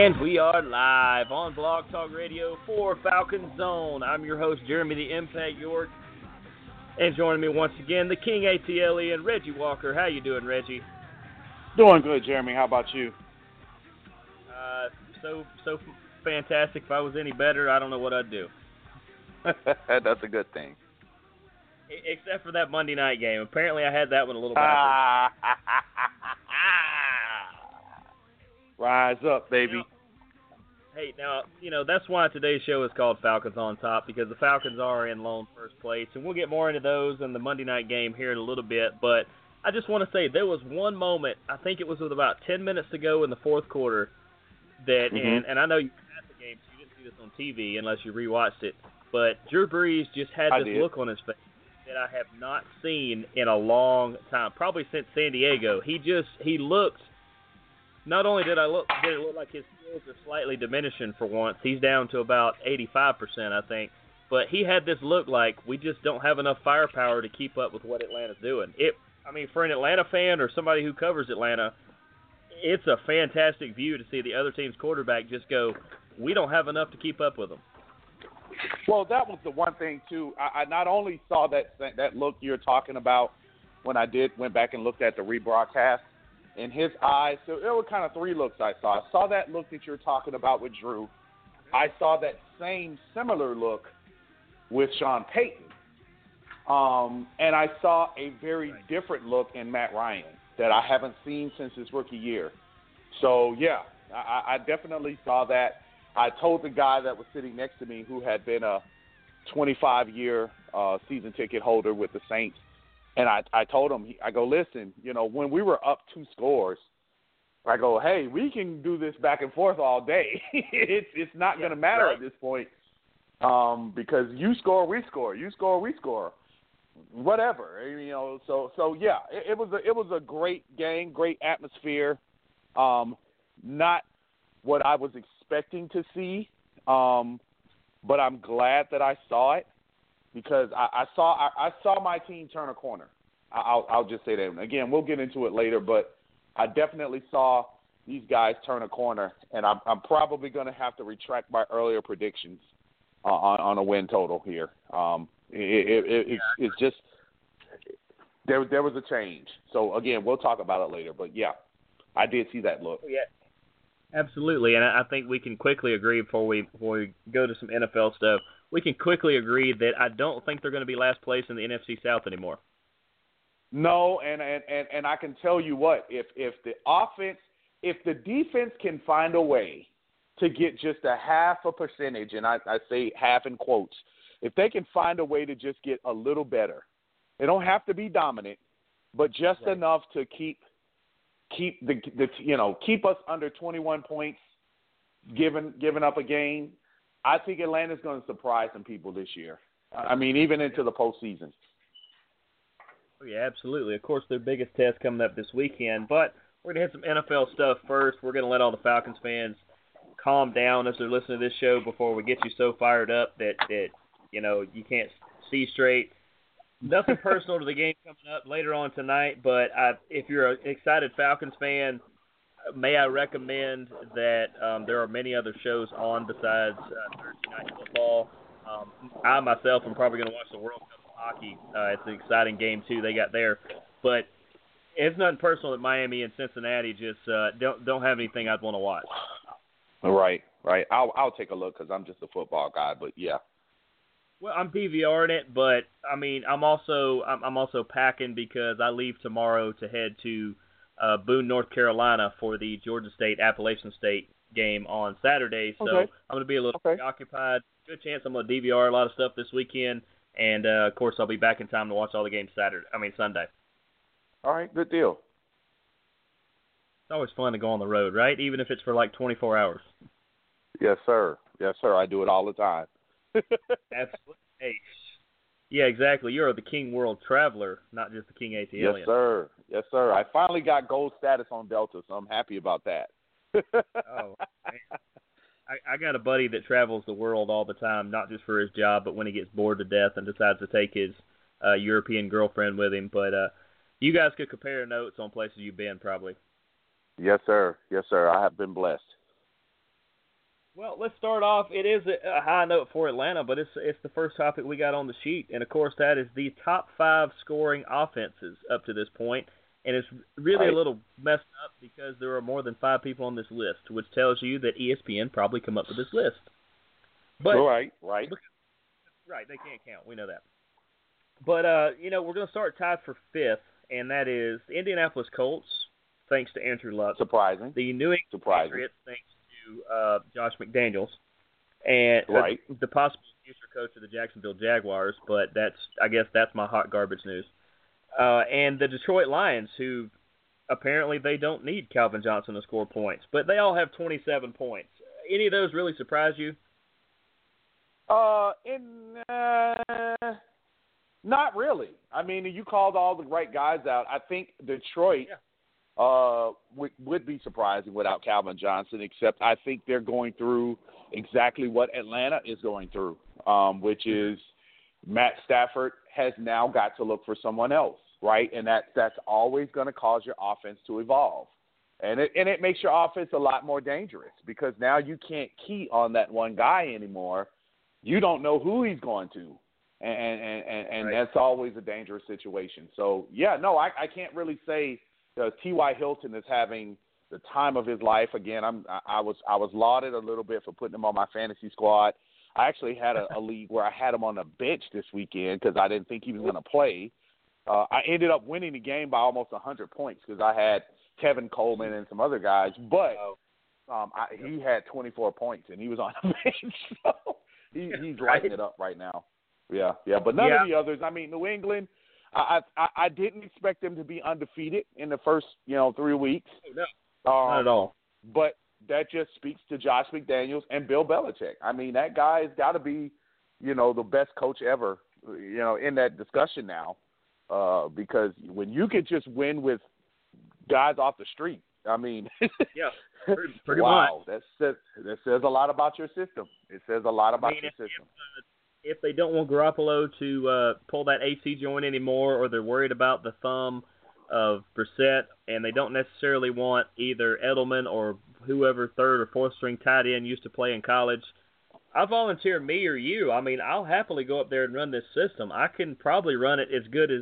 And we are live on Blog Talk Radio for Falcon Zone. I'm your host, Jeremy the Impact York. And joining me once again, the King ATL and Reggie Walker. How you doing, Reggie? Doing good, Jeremy. How about you? So fantastic. If I was any better, I don't know what I'd do. That's a good thing. Except for that Monday night game. Apparently I had that one a little backwards. Rise up, baby. Now, that's why today's show is called Falcons on Top, because the Falcons are in lone first place, and we'll get more into those in the Monday night game here in a little bit, but I just want to say there was one moment, I think it was with about 10 minutes to go in the fourth quarter, that, and I know you were at the game, so you didn't see this on TV unless you rewatched it, but Drew Brees just had this look on his face that I have not seen in a long time, probably since San Diego. He looked, not only did it look like his skills are slightly diminishing for once, he's down to about 85%, I think, but he had this look like we just don't have enough firepower to keep up with what Atlanta's doing. For an Atlanta fan or somebody who covers Atlanta, it's a fantastic view to see the other team's quarterback just go, we don't have enough to keep up with them. Well, that was the one thing, too. I not only saw that look you're talking about when I went back and looked at the rebroadcast, in his eyes, so there were kind of three looks I saw. I saw that look that you're talking about with Drew. I saw that similar look with Sean Payton. And I saw a very different look in Matt Ryan that I haven't seen since his rookie year. So, yeah, I definitely saw that. I told the guy that was sitting next to me who had been a 25-year season ticket holder with the Saints, and I told him, I go, listen, when we were up 2 scores, I go, hey, we can do this back and forth all day. It's not going to matter at this point because you score, we score. You score, we score. Whatever, So yeah, it was a great game, great atmosphere. Not what I was expecting to see, but I'm glad that I saw it because I saw my team turn a corner. I'll just say that. Again, we'll get into it later, but I definitely saw these guys turn a corner, and I'm probably going to have to retract my earlier predictions on a win total here. It's just there was a change. So, again, we'll talk about it later. But, yeah, I did see that look. Yeah, absolutely. And I think we can quickly agree before we go to some NFL stuff, we can quickly agree that I don't think they're going to be last place in the NFC South anymore. No, and I can tell you what, if the defense can find a way to get just a half a percentage, and I say half in quotes, if they can find a way to just get a little better, they don't have to be dominant, but just enough to keep us under 21 points, giving up a game. I think Atlanta's going to surprise some people this year. I mean, even into the postseason. Oh, yeah, absolutely. Of course, their biggest test coming up this weekend, but we're going to hit some NFL stuff first. We're going to let all the Falcons fans calm down as they're listening to this show before we get you so fired up that you can't see straight. Nothing personal to the game coming up later on tonight, but if you're an excited Falcons fan, may I recommend that there are many other shows on besides Thursday Night Football. I myself am probably going to watch the World Cup of Hockey. It's an exciting game, too, they got there. But it's nothing personal that Miami and Cincinnati just don't have anything I'd want to watch. Right. I'll take a look because I'm just a football guy, but yeah. Well, I'm DVRing it, but I mean, I'm also packing because I leave tomorrow to head to Boone, North Carolina for the Georgia State Appalachian State game on Saturday. So I'm going to be a little preoccupied. Good chance I'm going to DVR a lot of stuff this weekend, and of course I'll be back in time to watch all the games Sunday. All right, good deal. It's always fun to go on the road, right? Even if it's for like 24 hours. Yes, sir. I do it all the time. Absolutely. Hey. Yeah, exactly. You're the King World Traveler, not just the King ATL. Yes, sir. I finally got gold status on Delta, so I'm happy about that. Oh, man. I got a buddy that travels the world all the time, not just for his job, but when he gets bored to death and decides to take his European girlfriend with him. But you guys could compare notes on places you've been, probably. Yes, sir. I have been blessed. Well, let's start off. It is a high note for Atlanta, but it's the first topic we got on the sheet, and of course that is the top 5 scoring offenses up to this point, and it's really a Right. little messed up because there are more than 5 people on this list, which tells you that ESPN probably come up with this list. But Right. right, they can't count. We know that. But we're going to start tied for 5th, and that is the Indianapolis Colts, thanks to Andrew Luck. Surprising. The New England Surprising. Patriots, thanks to Josh McDaniels, and Right. the possible future coach of the Jacksonville Jaguars. But I guess that's my hot garbage news. And the Detroit Lions, who apparently they don't need Calvin Johnson to score points, but they all have 27 points. Any of those really surprise you? Not really. I mean, you called all the right guys out. I think Detroit would be surprising without Calvin Johnson, except I think they're going through exactly what Atlanta is going through, which is Matt Stafford has now got to look for someone else, right? And that's always going to cause your offense to evolve. And it makes your offense a lot more dangerous because now you can't key on that one guy anymore. You don't know who he's going to. And Right. that's always a dangerous situation. So, yeah, no, I can't really say T.Y. Hilton is having the time of his life. Again, I was lauded a little bit for putting him on my fantasy squad. I actually had a league where I had him on the bench this weekend because I didn't think he was going to play. I ended up winning the game by almost 100 points because I had Kevin Coleman and some other guys. But he had 24 points, and he was on the bench. So he's lighting it up right now. Yeah. But none of the others. I mean, New England, I didn't expect them to be undefeated in the first 3 weeks. No, not at all. But that just speaks to Josh McDaniels and Bill Belichick. I mean, that guy's got to be, the best coach ever, in that discussion now, because when you could just win with guys off the street, I mean, Yeah, pretty wow, much. that says a lot about your system. It says a lot about your system. If they don't want Garoppolo to pull that AC joint anymore, or they're worried about the thumb of Brissett, and they don't necessarily want either Edelman or whoever third or fourth string tight end used to play in college, I volunteer me or you. I mean, I'll happily go up there and run this system. I can probably run it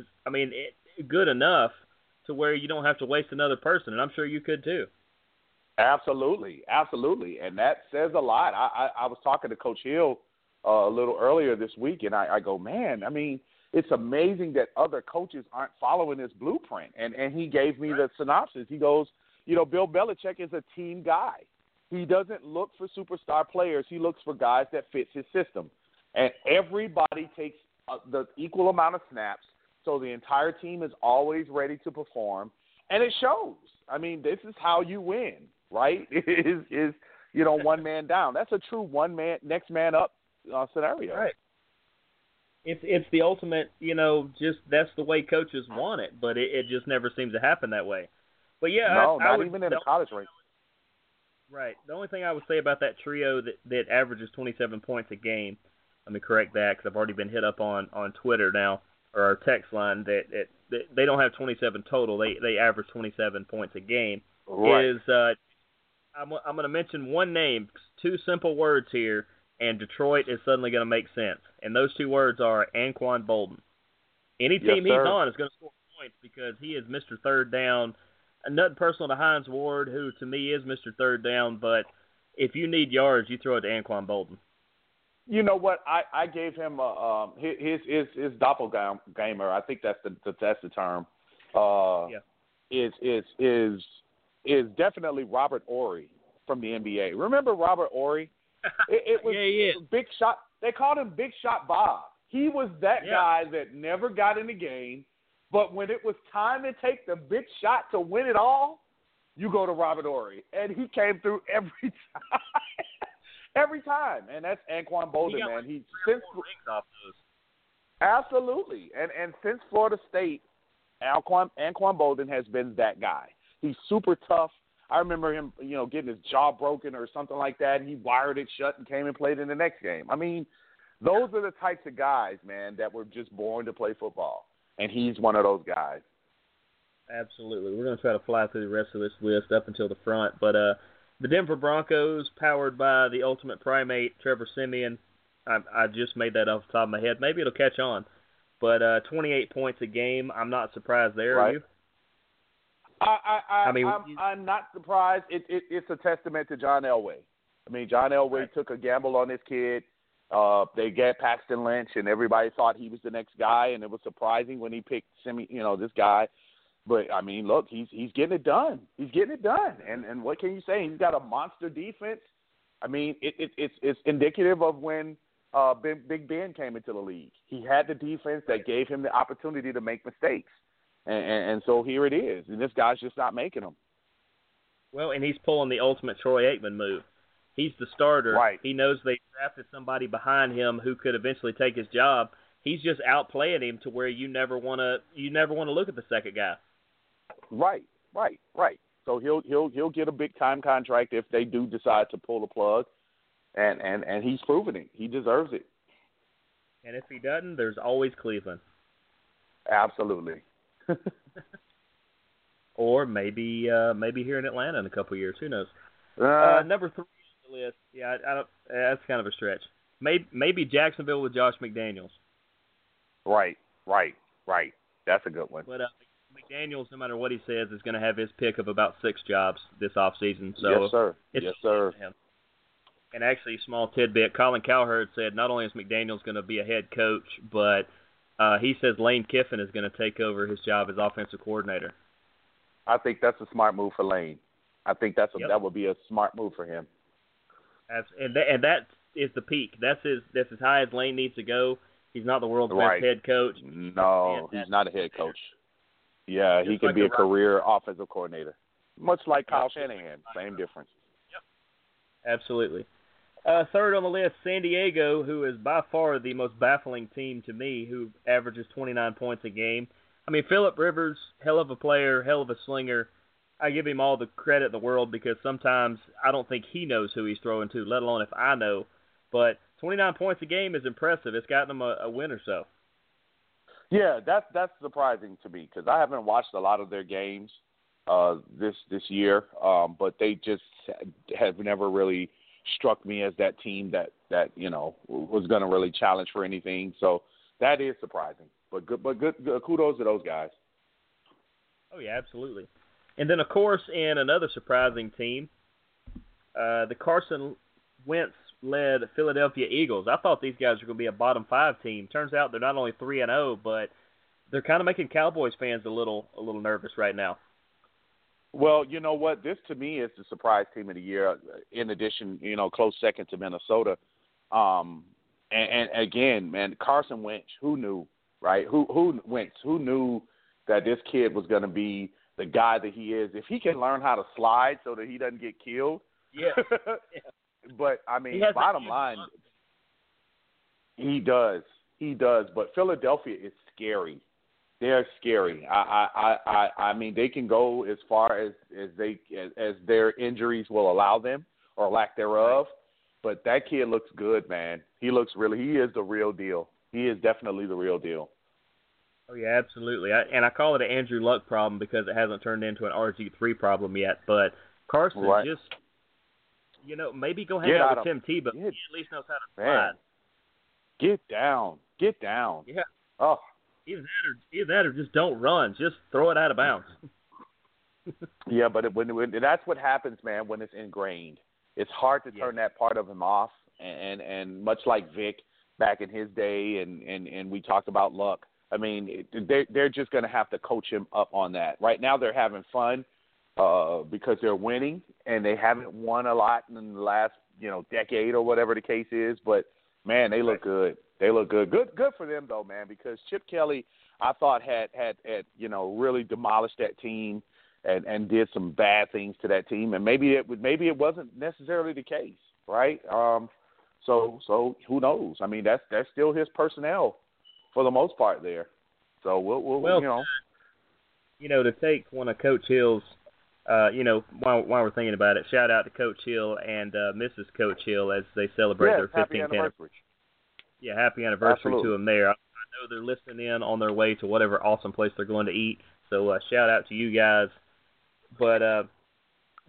good enough to where you don't have to waste another person, and I'm sure you could too. Absolutely, and that says a lot. I was talking to Coach Hill a little earlier this week, and I go, man, I mean, it's amazing that other coaches aren't following this blueprint. And he gave me the synopsis. He goes, Bill Belichick is a team guy. He doesn't look for superstar players. He looks for guys that fits his system. And everybody takes the equal amount of snaps, so the entire team is always ready to perform. And it shows. I mean, this is how you win, right? Is one man down. That's a true one man, next man up scenario. Right. It's the ultimate, just that's the way coaches want it, but it just never seems to happen that way. But yeah, no, I not even in a college rank. Right. The only thing I would say about that trio that averages 27 points a game, let me correct that because I've already been hit up on Twitter now, or our text line, that they don't have 27 total. They average 27 points a game. Right. I'm going to mention one name, 2 simple words here, and Detroit is suddenly going to make sense. And those 2 words are Anquan Bolden. Any team he's on is going to score points because he is Mr. Third Down. Nothing personal to Hines Ward, who to me is Mr. Third Down, but if you need yards, you throw it to Anquan Bolden. You know what? I gave him his doppelganger. I think that's the term. Is definitely Robert Horry from the NBA. Remember Robert Horry? It was Big Shot. They called him Big Shot Bob. He was that guy that never got in the game, but when it was time to take the big shot to win it all, you go to Robert Horry, and he came through every time. Every time, and that's Anquan Bolden, man. He's since rings off those. Absolutely, and since Florida State, Anquan Bolden has been that guy. He's super tough. I remember him, getting his jaw broken or something like that, and he wired it shut and came and played in the next game. I mean, those are the types of guys, man, that were just born to play football, and he's one of those guys. Absolutely. We're going to try to fly through the rest of this list up until the front, but The Denver Broncos, powered by the ultimate primate, Trevor Siemian. I just made that off the top of my head. Maybe it'll catch on. But 28 points a game, I'm not surprised there, right. Are you? I'm not surprised. It's a testament to John Elway. I mean, John Elway took a gamble on this kid. They got Paxton Lynch, and everybody thought he was the next guy, and it was surprising when he picked this guy. But I mean, look, he's getting it done. He's getting it done. And what can you say? He's got a monster defense. I mean, it's indicative of when Big Ben came into the league. He had the defense that gave him the opportunity to make mistakes. And so here it is. And this guy's just not making them. Well, and he's pulling the ultimate Troy Aikman move. He's the starter. Right. He knows they drafted somebody behind him who could eventually take his job. He's just outplaying him to where you never want to look at the second guy. Right. So he'll get a big time contract if they do decide to pull the plug, and he's proven it. He deserves it. And if he doesn't, there's always Cleveland. Absolutely. Or maybe here in Atlanta in a couple of years. Who knows? Number 3 on the list. Yeah, I don't. That's kind of a stretch. Maybe Jacksonville with Josh McDaniels. Right. That's a good one. But McDaniels, no matter what he says, is going to have his pick of about 6 jobs this offseason. So yes, sir. It's yes, sir. Him. And actually, small tidbit, Colin Cowherd said not only is McDaniels going to be a head coach, but he says Lane Kiffin is going to take over his job as offensive coordinator. I think that's a smart move for Lane. I think that would be a smart move for him. And that is the peak. That's as high as Lane needs to go. He's not the world's best head coach. No, he's not a head coach. Yeah, he could be a career offensive coordinator, much like Kyle Shanahan. Same difference. Yep. Absolutely. Third on the list, San Diego, who is by far the most baffling team to me, who averages 29 points a game. I mean, Phillip Rivers, hell of a player, hell of a slinger. I give him all the credit in the world because sometimes I don't think he knows who he's throwing to, let alone if I know. But 29 points a game is impressive. It's gotten him a win or so. Yeah, that's surprising to me because I haven't watched a lot of their games this year, but they just have never really struck me as that team that was going to really challenge for anything. So that is surprising, but good kudos to those guys. Oh yeah, absolutely. And then of course, in another surprising team, the Carson Wentz led Philadelphia Eagles. I thought these guys were going to be a bottom 5 team. Turns out they're not only 3-0, but they're kind of making Cowboys fans a little nervous right now. Well, you know what? This to me is the surprise team of the year. In addition, close second to Minnesota. And again, man, Carson Wentz. Who knew, right? Who knew that this kid was going to be the guy that he is? If he can learn how to slide so that he doesn't get killed. Yeah. But I mean, bottom line, he does. But Philadelphia is scary. They're scary. I mean, they can go as far as their injuries will allow them or lack thereof. But that kid looks good, man. He is the real deal. He is definitely the real deal. Oh yeah, absolutely. I call it an Andrew Luck problem because it hasn't turned into an RG3 problem yet. But Carson just. Maybe go hang out with Tim Tebow. He at least knows how to slide. Get down. Yeah. Oh. Either that or just don't run. Just throw it out of bounds. Yeah, but when that's what happens, man, when it's ingrained. It's hard to turn that part of him off. And much like Vic back in his day and we talked about Luck, I mean, they're just going to have to coach him up on that. Right now they're having fun. Because they're winning, and they haven't won a lot in the last, decade or whatever the case is. But man, they look good. Good for them though, man. Because Chip Kelly, I thought had really demolished that team and did some bad things to that team, and maybe it wasn't necessarily the case, right? So who knows? I mean, that's still his personnel for the most part there. So we'll to take one of Coach Hill's. While we're thinking about it, shout out to Coach Hill and Mrs. Coach Hill as they celebrate their 15th anniversary. Yeah, happy anniversary to them there. I know they're listening in on their way to whatever awesome place they're going to eat. So shout out to you guys. But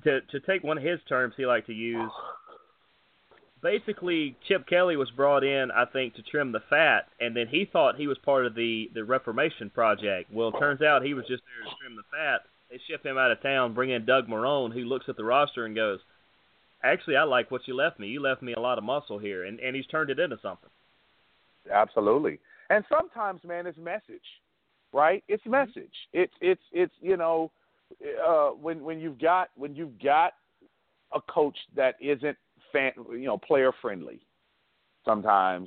to take one of his terms he liked to use, basically Chip Kelly was brought in, I think, to trim the fat, and then he thought he was part of the Reformation Project. Well, it turns out he was just there to trim the fat. They ship him out of town, bring in Doug Marrone, who looks at the roster and goes, actually, I like what you left me. You left me a lot of muscle here, and he's turned it into something. Absolutely. And sometimes, man, it's message, right? It's message. It's you know, when you've got a coach that isn't player friendly, sometimes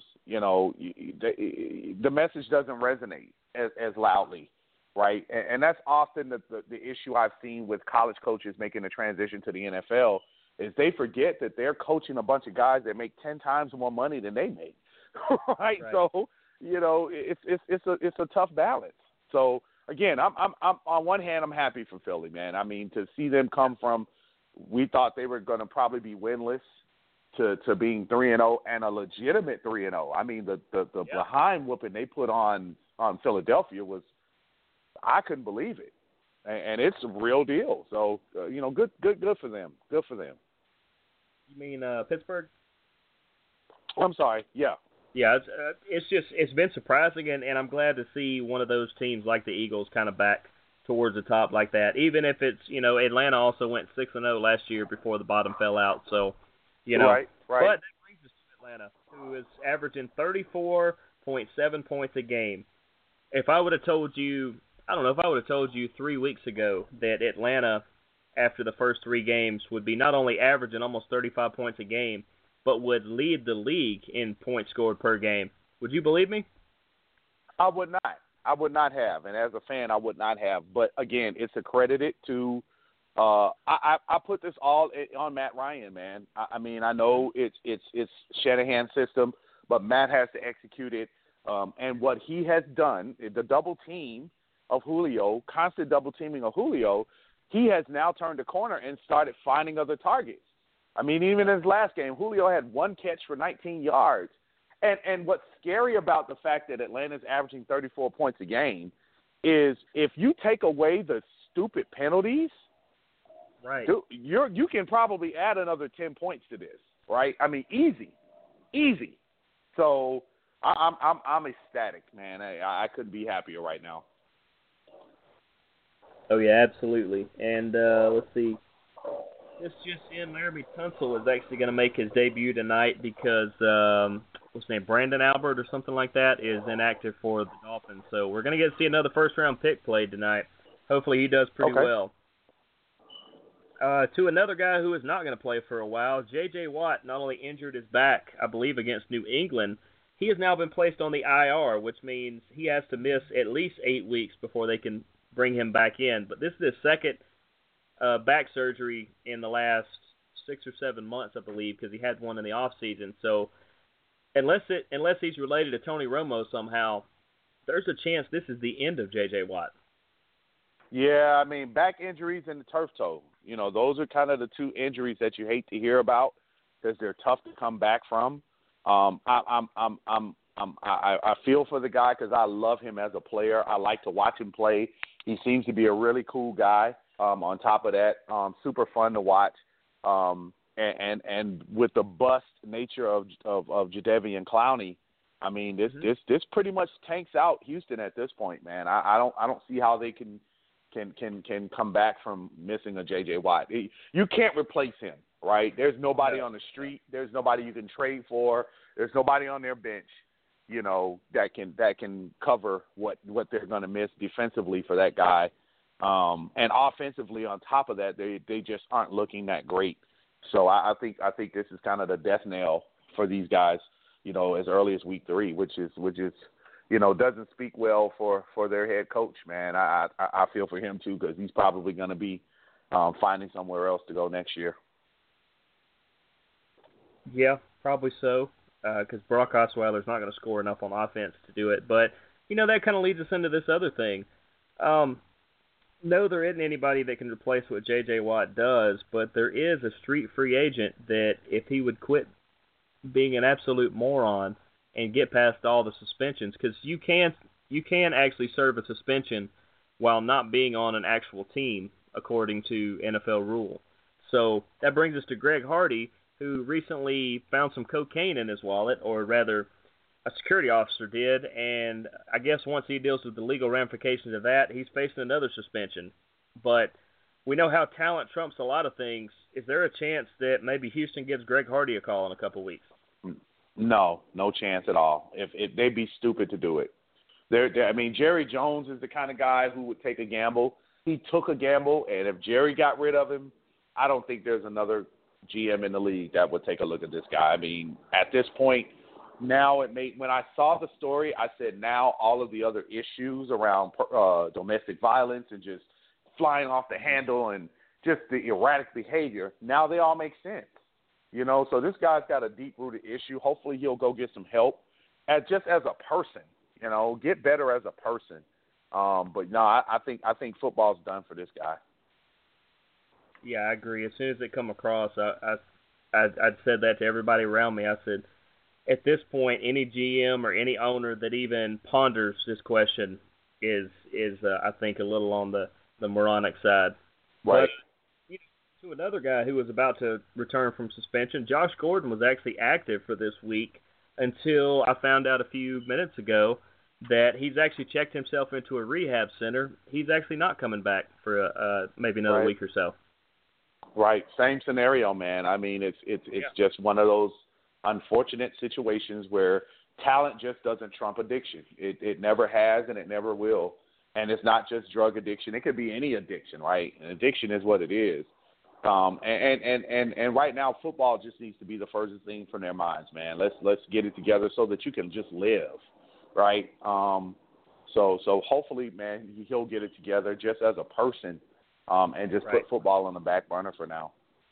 the message doesn't resonate as loudly, right? And that's often the issue I've seen with college coaches making the transition to the NFL is they forget that they're coaching a bunch of guys that make 10 times more money than they make, right? So it's a tough balance. So again, I'm on one hand I'm happy for Philly, man. I mean, to see them come from, we thought they were going to probably be winless to being 3-0 and a legitimate 3-0. I mean, the behind whooping they put on Philadelphia was, I couldn't believe it, and it's a real deal. So good for them. Good for them. You mean Pittsburgh? I'm sorry. Yeah. Yeah, it's been surprising, and I'm glad to see one of those teams like the Eagles kind of back towards the top like that. Even if it's Atlanta also went 6-0 last year before the bottom fell out. So right. But that brings us to Atlanta, who is averaging 34.7 points a game. If I would have told you, I don't know, if I would have told you 3 weeks ago that Atlanta, after the first 3 games, would be not only averaging almost 35 points a game, but would lead the league in points scored per game, would you believe me? I would not. I would not have. And as a fan, I would not have. But, again, it's accredited to I put this all on Matt Ryan, man. I mean, I know it's Shanahan's system, but Matt has to execute it. And what he has done, the double team of Julio, constant double teaming of Julio, he has now turned the corner and started finding other targets. I mean, even in his last game, Julio had 1 catch for 19 yards. And what's scary about the fact that Atlanta's averaging 34 points a game is if you take away the stupid penalties, right, you can probably add another 10 points to this, right? I mean, easy. So I'm ecstatic, man. I couldn't be happier right now. Oh yeah, absolutely. And let's see. This just in, Laramie Tunsil is actually going to make his debut tonight because, what's his name, Brandon Albert or something like that is inactive for the Dolphins. So we're going to get to see another first-round pick played tonight. Hopefully he does pretty well. To another guy who is not going to play for a while, J.J. Watt not only injured his back, I believe, against New England, he has now been placed on the IR, which means he has to miss at least 8 weeks before they can bring him back in. But this is his second back surgery in the last 6 or 7 months, I believe, because he had one in the off season. So unless he's related to Tony Romo somehow, there's a chance this is the end of J.J. Watt. Yeah, I mean, back injuries and the turf toe. Those are kind of the 2 injuries that you hate to hear about because they're tough to come back from. I feel for the guy because I love him as a player. I like to watch him play. He seems to be a really cool guy. On top of that, super fun to watch. And with the bust nature of Jadeveon Clowney, I mean, this pretty much tanks out Houston at this point, man. I don't see how they can come back from missing a J.J. Watt. You can't replace him, right? There's nobody on the street. There's nobody you can trade for. There's nobody on their bench, that can cover what they're going to miss defensively for that guy. And offensively, on top of that, they just aren't looking that great. So I think this is kind of the death knell for these guys, as early as week 3, which is doesn't speak well for their head coach, man. I feel for him too because he's probably going to be finding somewhere else to go next year. Yeah, probably so, because Brock Osweiler's not going to score enough on offense to do it. But that kind of leads us into this other thing. No, there isn't anybody that can replace what J.J. Watt does, but there is a street free agent that if he would quit being an absolute moron and get past all the suspensions, because you can actually serve a suspension while not being on an actual team, according to NFL rule. So that brings us to Greg Hardy, who recently found some cocaine in his wallet, or rather, a security officer did, and I guess once he deals with the legal ramifications of that, he's facing another suspension. But we know how talent trumps a lot of things. Is there a chance that maybe Houston gives Greg Hardy a call in a couple weeks? No chance at all. If they'd be stupid to do it. I mean, Jerry Jones is the kind of guy who would take a gamble. He took a gamble, and if Jerry got rid of him, I don't think there's another GM in the league that would take a look at this guy. I mean, at this point, now when I saw the story, I said now all of the other issues around domestic violence and just flying off the handle and just the erratic behavior, now they all make sense. So this guy's got a deep-rooted issue. Hopefully he'll go get some help just as a person, get better as a person. But no, I think football's done for this guy. Yeah, I agree. As soon as it come across, I'd said that to everybody around me. I said, at this point, any GM or any owner that even ponders this question is I think, a little on the moronic side. Right. But, to another guy who was about to return from suspension, Josh Gordon was actually active for this week until I found out a few minutes ago that he's actually checked himself into a rehab center. He's actually not coming back for maybe another week or so. Right. Same scenario, man. I mean, it's just one of those unfortunate situations where talent just doesn't trump addiction. It never has and it never will. And it's not just drug addiction. It could be any addiction, right? And addiction is what it is. And right now, football just needs to be the furthest thing from their minds, man. Let's get it together so that you can just live, right? So hopefully, man, he'll get it together just as a person, and just put football on the back burner for now.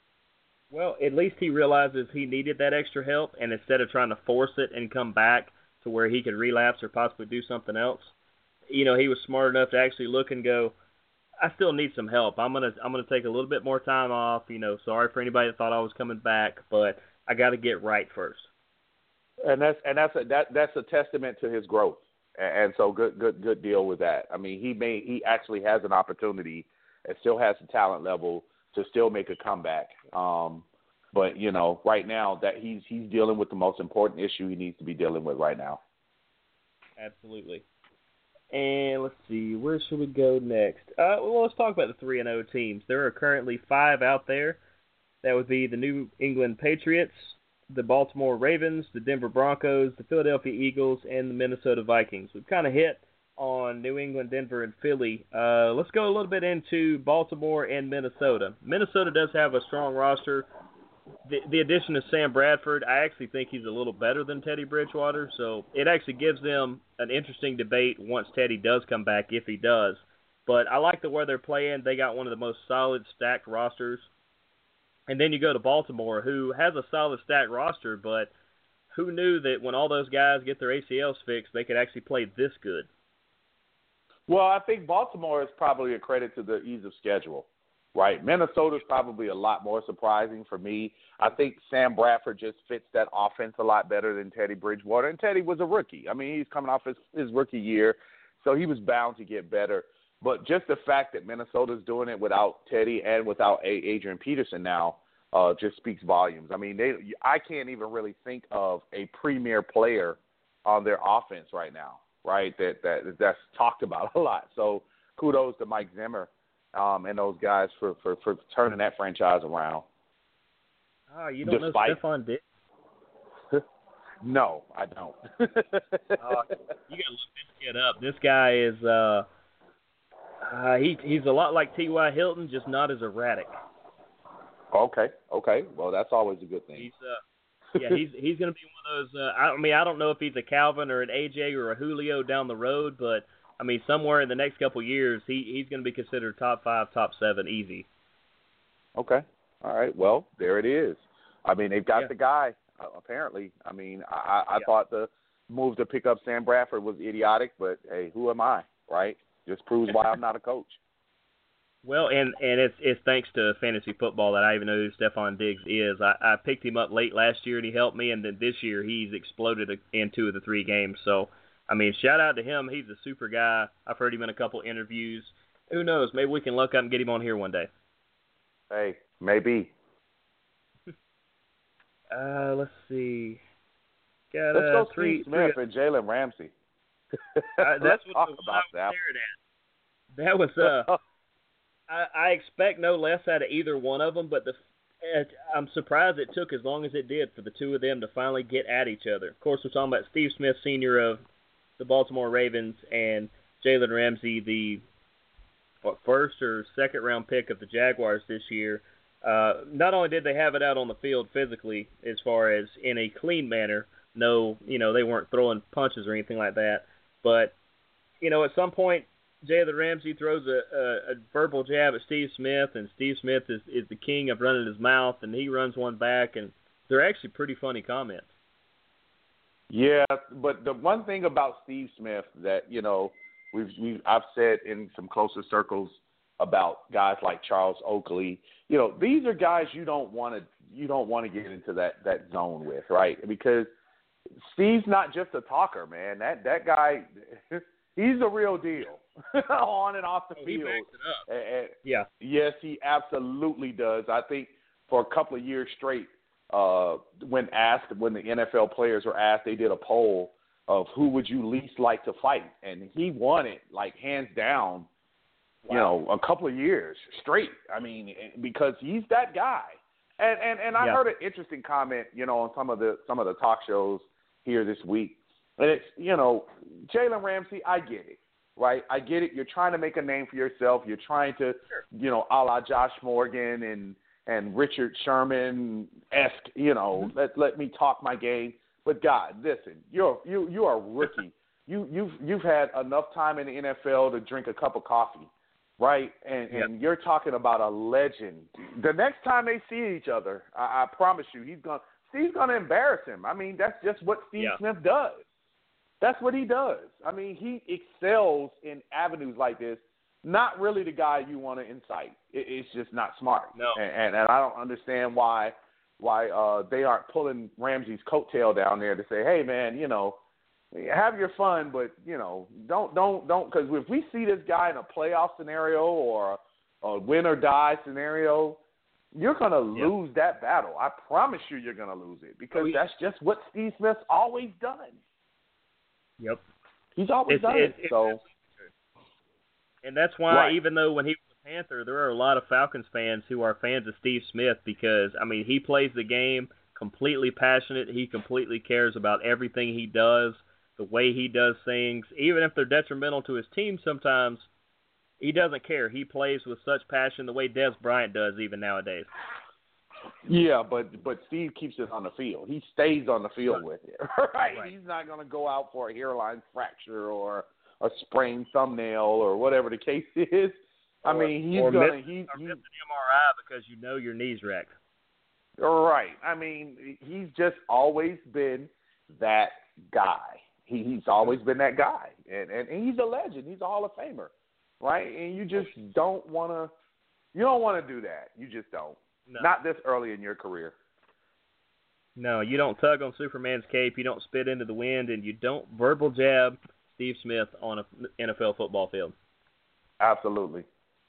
Well, at least he realizes he needed that extra help, and instead of trying to force it and come back to where he could relapse or possibly do something else, he was smart enough to actually look and go, I still need some help. I'm gonna take a little bit more time off. Sorry for anybody that thought I was coming back, but I got to get right first. And that's a testament to his growth. And so good deal with that. I mean, he actually has an opportunity and still has the talent level to still make a comeback. But right now that he's dealing with the most important issue he needs to be dealing with right now. Absolutely. And let's see, where should we go next? Well, let's talk about the 3-0 teams. There are currently 5 out there. That would be the New England Patriots, the Baltimore Ravens, the Denver Broncos, the Philadelphia Eagles, and the Minnesota Vikings. We've kind of hit on New England, Denver, and Philly. Let's go a little bit into Baltimore and Minnesota. Minnesota does have a strong roster. The addition of Sam Bradford, I actually think he's a little better than Teddy Bridgewater, so it actually gives them an interesting debate once Teddy does come back, if he does. But I like the way they're playing. They got one of the most solid stacked rosters. And then you go to Baltimore, who has a solid stacked roster, but who knew that when all those guys get their ACLs fixed, they could actually play this good? Well, I think Baltimore is probably a credit to the ease of schedule. Right. Minnesota's probably a lot more surprising for me. I think Sam Bradford just fits that offense a lot better than Teddy Bridgewater. And Teddy was a rookie. I mean, he's coming off his rookie year, so he was bound to get better. But just the fact that Minnesota's doing it without Teddy and without Adrian Peterson now just speaks volumes. I mean, I can't even really think of a premier player on their offense right now, right, that's talked about a lot. So kudos to Mike Zimmer. And those guys for turning that franchise around. Oh, you don't know Stephon Diggs? No, I don't. You got to look this kid up. This guy is he's a lot like T.Y. Hilton, just not as erratic. Okay. Well, that's always a good thing. He's going to be one of those. I don't know if he's a Calvin or an AJ or a Julio down the road, but I mean, somewhere in the next couple of years, he's going to be considered top 5, top 7 easy. Okay. All right. Well, there it is. I mean, they've got the guy, apparently. I mean, I thought the move to pick up Sam Bradford was idiotic, but, hey, who am I, right? Just proves why I'm not a coach. Well, and it's thanks to fantasy football that I even know who Stephon Diggs is. I picked him up late last year, and he helped me, and then this year he's exploded in 2 of the 3 games. So, I mean, shout out to him. He's a super guy. I've heard him in a couple interviews. Who knows? Maybe we can look up and get him on here one day. Hey, Maybe. Let's see. Got Let's go three, Steve Smith and Jalen Ramsey. That's what talk the one about I was staring at. That was I expect no less out of either one of them, but I'm surprised it took as long as it did for the two of them to finally get at each other. Of course, we're talking about Steve Smith, senior of the Baltimore Ravens, and Jalen Ramsey, the first or second round pick of the Jaguars this year. Not only did they have it out on the field physically, as far as in a clean manner, no, they weren't throwing punches or anything like that, but at some point, Jalen Ramsey throws a verbal jab at Steve Smith, and Steve Smith is the king of running his mouth, and he runs one back, and they're actually pretty funny comments. Yeah, but the one thing about Steve Smith that I've said in some closer circles about guys like Charles Oakley, these are guys you don't want to get into that zone with, right? Because Steve's not just a talker, man. That guy, he's the real deal on and off the field. He backs it up. Yeah. Yes, he absolutely does. I think for a couple of years straight, when the NFL players were asked, they did a poll of who would you least like to fight, and he won it like hands down. Wow. A couple of years straight. I mean, because he's that guy. And I heard an interesting comment, on some of the talk shows here this week. And it's, Jalen Ramsey, I get it, right? I get it. You're trying to make a name for yourself. You're trying to, a la Josh Morgan and Richard Sherman-esque, let me talk my game. But God, listen, you are a rookie. You've had enough time in the NFL to drink a cup of coffee, right? And you're talking about a legend. The next time they see each other, I promise you, Steve's gonna embarrass him. I mean, that's just what Steve Smith does. That's what he does. I mean, he excels in avenues like this. Not really the guy you want to incite. It's just not smart. No. And I don't understand why they aren't pulling Ramsey's coattail down there to say, hey, man, have your fun, but, don't, because if we see this guy in a playoff scenario or a win or die scenario, you're going to lose that battle. I promise you're going to lose it because that's just what Steve Smith's always done. Yep. He's always done it. So. And that's why, even though when he was a Panther, there are a lot of Falcons fans who are fans of Steve Smith because, I mean, he plays the game completely passionate. He completely cares about everything he does, the way he does things. Even if they're detrimental to his team sometimes, he doesn't care. He plays with such passion the way Des Bryant does even nowadays. Yeah, but Steve keeps it on the field. He stays on the field with it, right? He's not going to go out for a hairline fracture or a sprained thumbnail or whatever the case is. I mean, he's going to miss an MRI because your knee's wrecked. Right. I mean, he's just always been that guy. He's always been that guy, and he's a legend. He's a Hall of Famer, right? And you just don't want to. You don't want to do that. You just don't. No. Not this early in your career. No, you don't tug on Superman's cape, you don't spit into the wind, and you don't verbal jab Steve Smith on an NFL football field. Absolutely.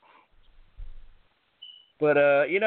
But,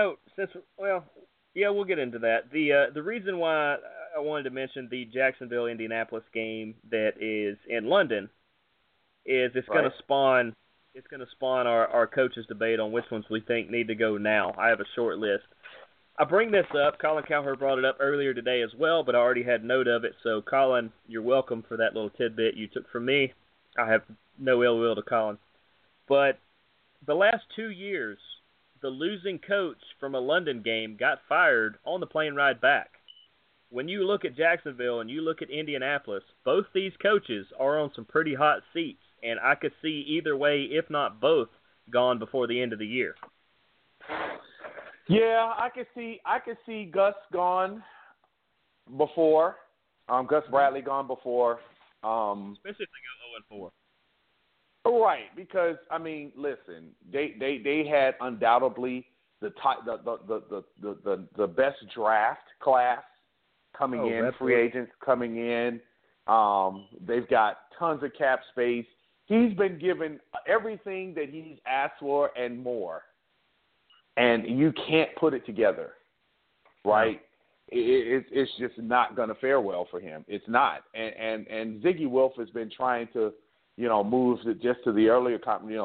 we'll get into that. The reason why I wanted to mention the Jacksonville-Indianapolis game that is in London is it's going to spawn – it's going to spawn our coaches' debate on which ones we think need to go now. I have a short list. I bring this up. Colin Cowherd brought it up earlier today as well, but I already had note of it. So, Colin, you're welcome for that little tidbit you took from me. I have no ill will to Colin. But the last 2 years, the losing coach from a London game got fired on the plane ride back. When you look at Jacksonville and you look at Indianapolis, both these coaches are on some pretty hot seats. And I could see either way, if not both, gone before the end of the year. Yeah, I could see Gus gone before. Gus Bradley gone before. Especially if they go 0-4. Right, because I mean, listen, they had undoubtedly the best draft class coming in, absolutely. Free agents coming in. They've got tons of cap space. He's been given everything that he's asked for and more. and you can't put it together, right? It's just not going to fare well for him. It's not. And Ziggy Wolf has been trying to, move just to the earlier,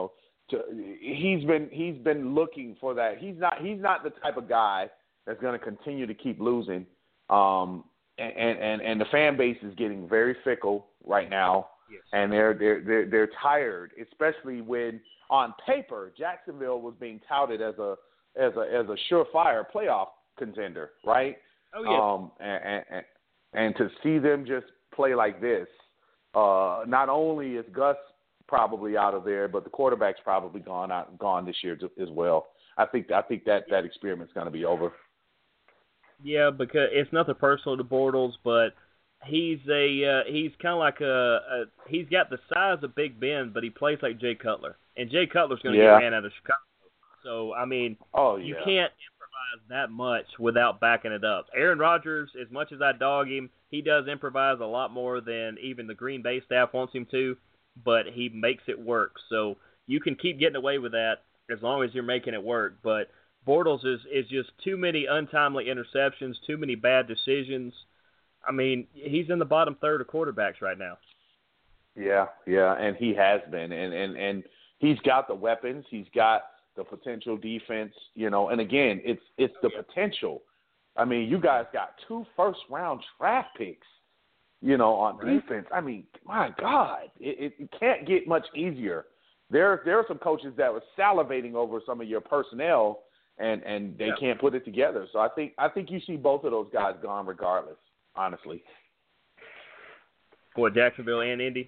he's been looking for that. He's not the type of guy that's going to continue to keep losing. And the fan base is getting very fickle right now. Yes. And they're tired, especially when on paper Jacksonville was being touted as a surefire playoff contender, right? Oh yeah. And to see them just play like this, not only is Gus probably out of there, but the quarterback's probably gone this year as well. I think that experiment's going to be over. Yeah, because it's nothing personal to Bortles, but he's kind of like he's got the size of Big Ben, but he plays like Jay Cutler, and Jay Cutler's going to get ran out of Chicago. So I mean, you can't improvise that much without backing it up. Aaron Rodgers, as much as I dog him, he does improvise a lot more than even the Green Bay staff wants him to, but he makes it work. So you can keep getting away with that as long as you're making it work. But Bortles is just too many untimely interceptions, too many bad decisions. I mean, he's in the bottom third of quarterbacks right now. Yeah, and he has been, and he's got the weapons, he's got the potential defense, and again, it's the potential. I mean, you guys got 2 first-round draft picks, on defense. I mean, my God, it can't get much easier. There are some coaches that were salivating over some of your personnel, and they can't put it together. So I think you see both of those guys gone regardless, honestly. For Jacksonville and Indy?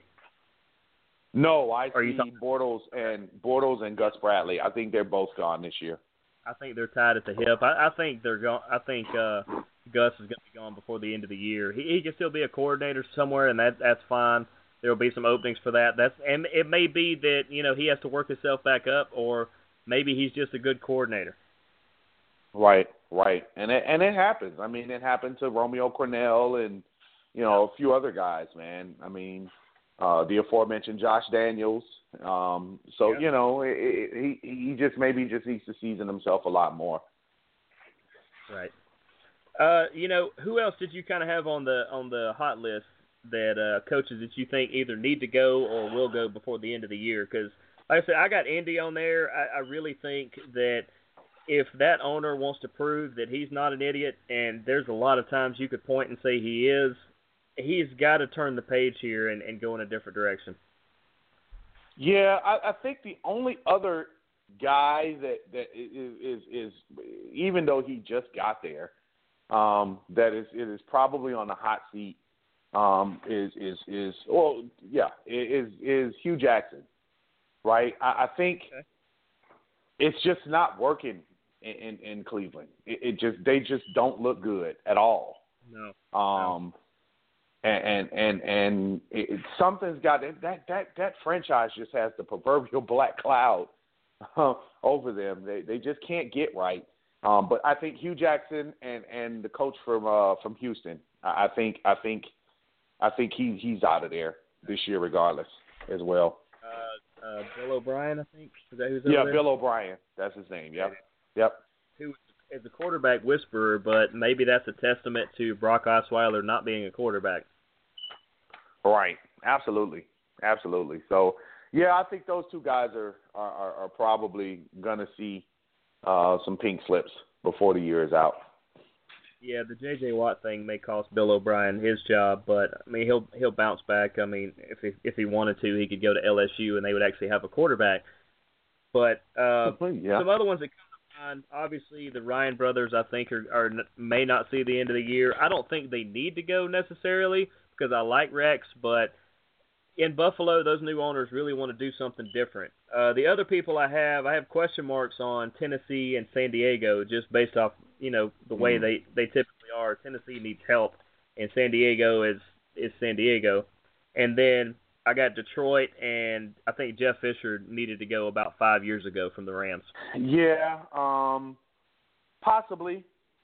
No, I see Bortles and Gus Bradley. I think they're both gone this year. I think they're tied at the hip. I think they're gone. I think Gus is going to be gone before the end of the year. He can still be a coordinator somewhere, and that's fine. There will be some openings for that. And it may be that he has to work himself back up, or maybe he's just a good coordinator. Right, and it happens. I mean, it happened to Romeo Cornell and a few other guys, man. I mean, the aforementioned Josh Daniels. He just maybe just needs to season himself a lot more. Right. Who else did you kind of have on the hot list that coaches that you think either need to go or will go before the end of the year? Because, like I said, I got Indy on there. I really think that if that owner wants to prove that he's not an idiot, and there's a lot of times you could point and say he is, he's got to turn the page here and go in a different direction. Yeah, I think the only other guy that is even though he just got there, that is probably on the hot seat, is Hugh Jackson, right? I think it's just not working in Cleveland. They just don't look good at all. No. And something's got that franchise just has the proverbial black cloud over them. They just can't get right. But I think Hugh Jackson and the coach from Houston, I think he's out of there this year regardless as well. Bill O'Brien, I think. Is that who's over there? Bill O'Brien. That's his name. Yep. Who is a quarterback whisperer, but maybe that's a testament to Brock Osweiler not being a quarterback. Right. Absolutely. So, I think those two guys are probably going to see some pink slips before the year is out. Yeah, the J.J. Watt thing may cost Bill O'Brien his job, but I mean he'll bounce back. I mean, if he wanted to, he could go to LSU and they would actually have a quarterback. But some other ones that come to mind, obviously the Ryan brothers, I think may not see the end of the year. I don't think they need to go necessarily because I like Rex, but in Buffalo, those new owners really want to do something different. The other people I have question marks on Tennessee and San Diego just based off, the way they typically are. Tennessee needs help, and San Diego is San Diego. And then I got Detroit, and I think Jeff Fisher needed to go about 5 years ago from the Rams. Yeah, possibly.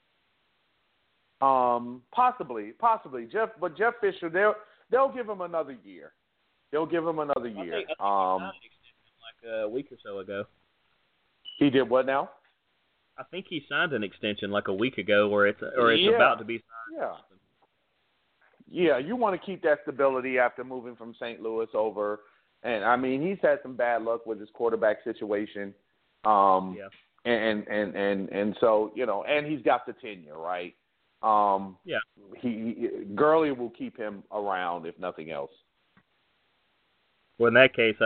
Jeff Fisher, they'll give him another year. I think he like a week or so ago. He did what now? I think he signed an extension like a week ago, or it's Yeah. about to be signed. Yeah. Yeah, you want to keep that stability after moving from St. Louis over. And, I mean, he's had some bad luck with his quarterback situation. Yeah. And so, you know, and he's got the tenure, right? Yeah. Gurley will keep him around, if nothing else. Well, in that case,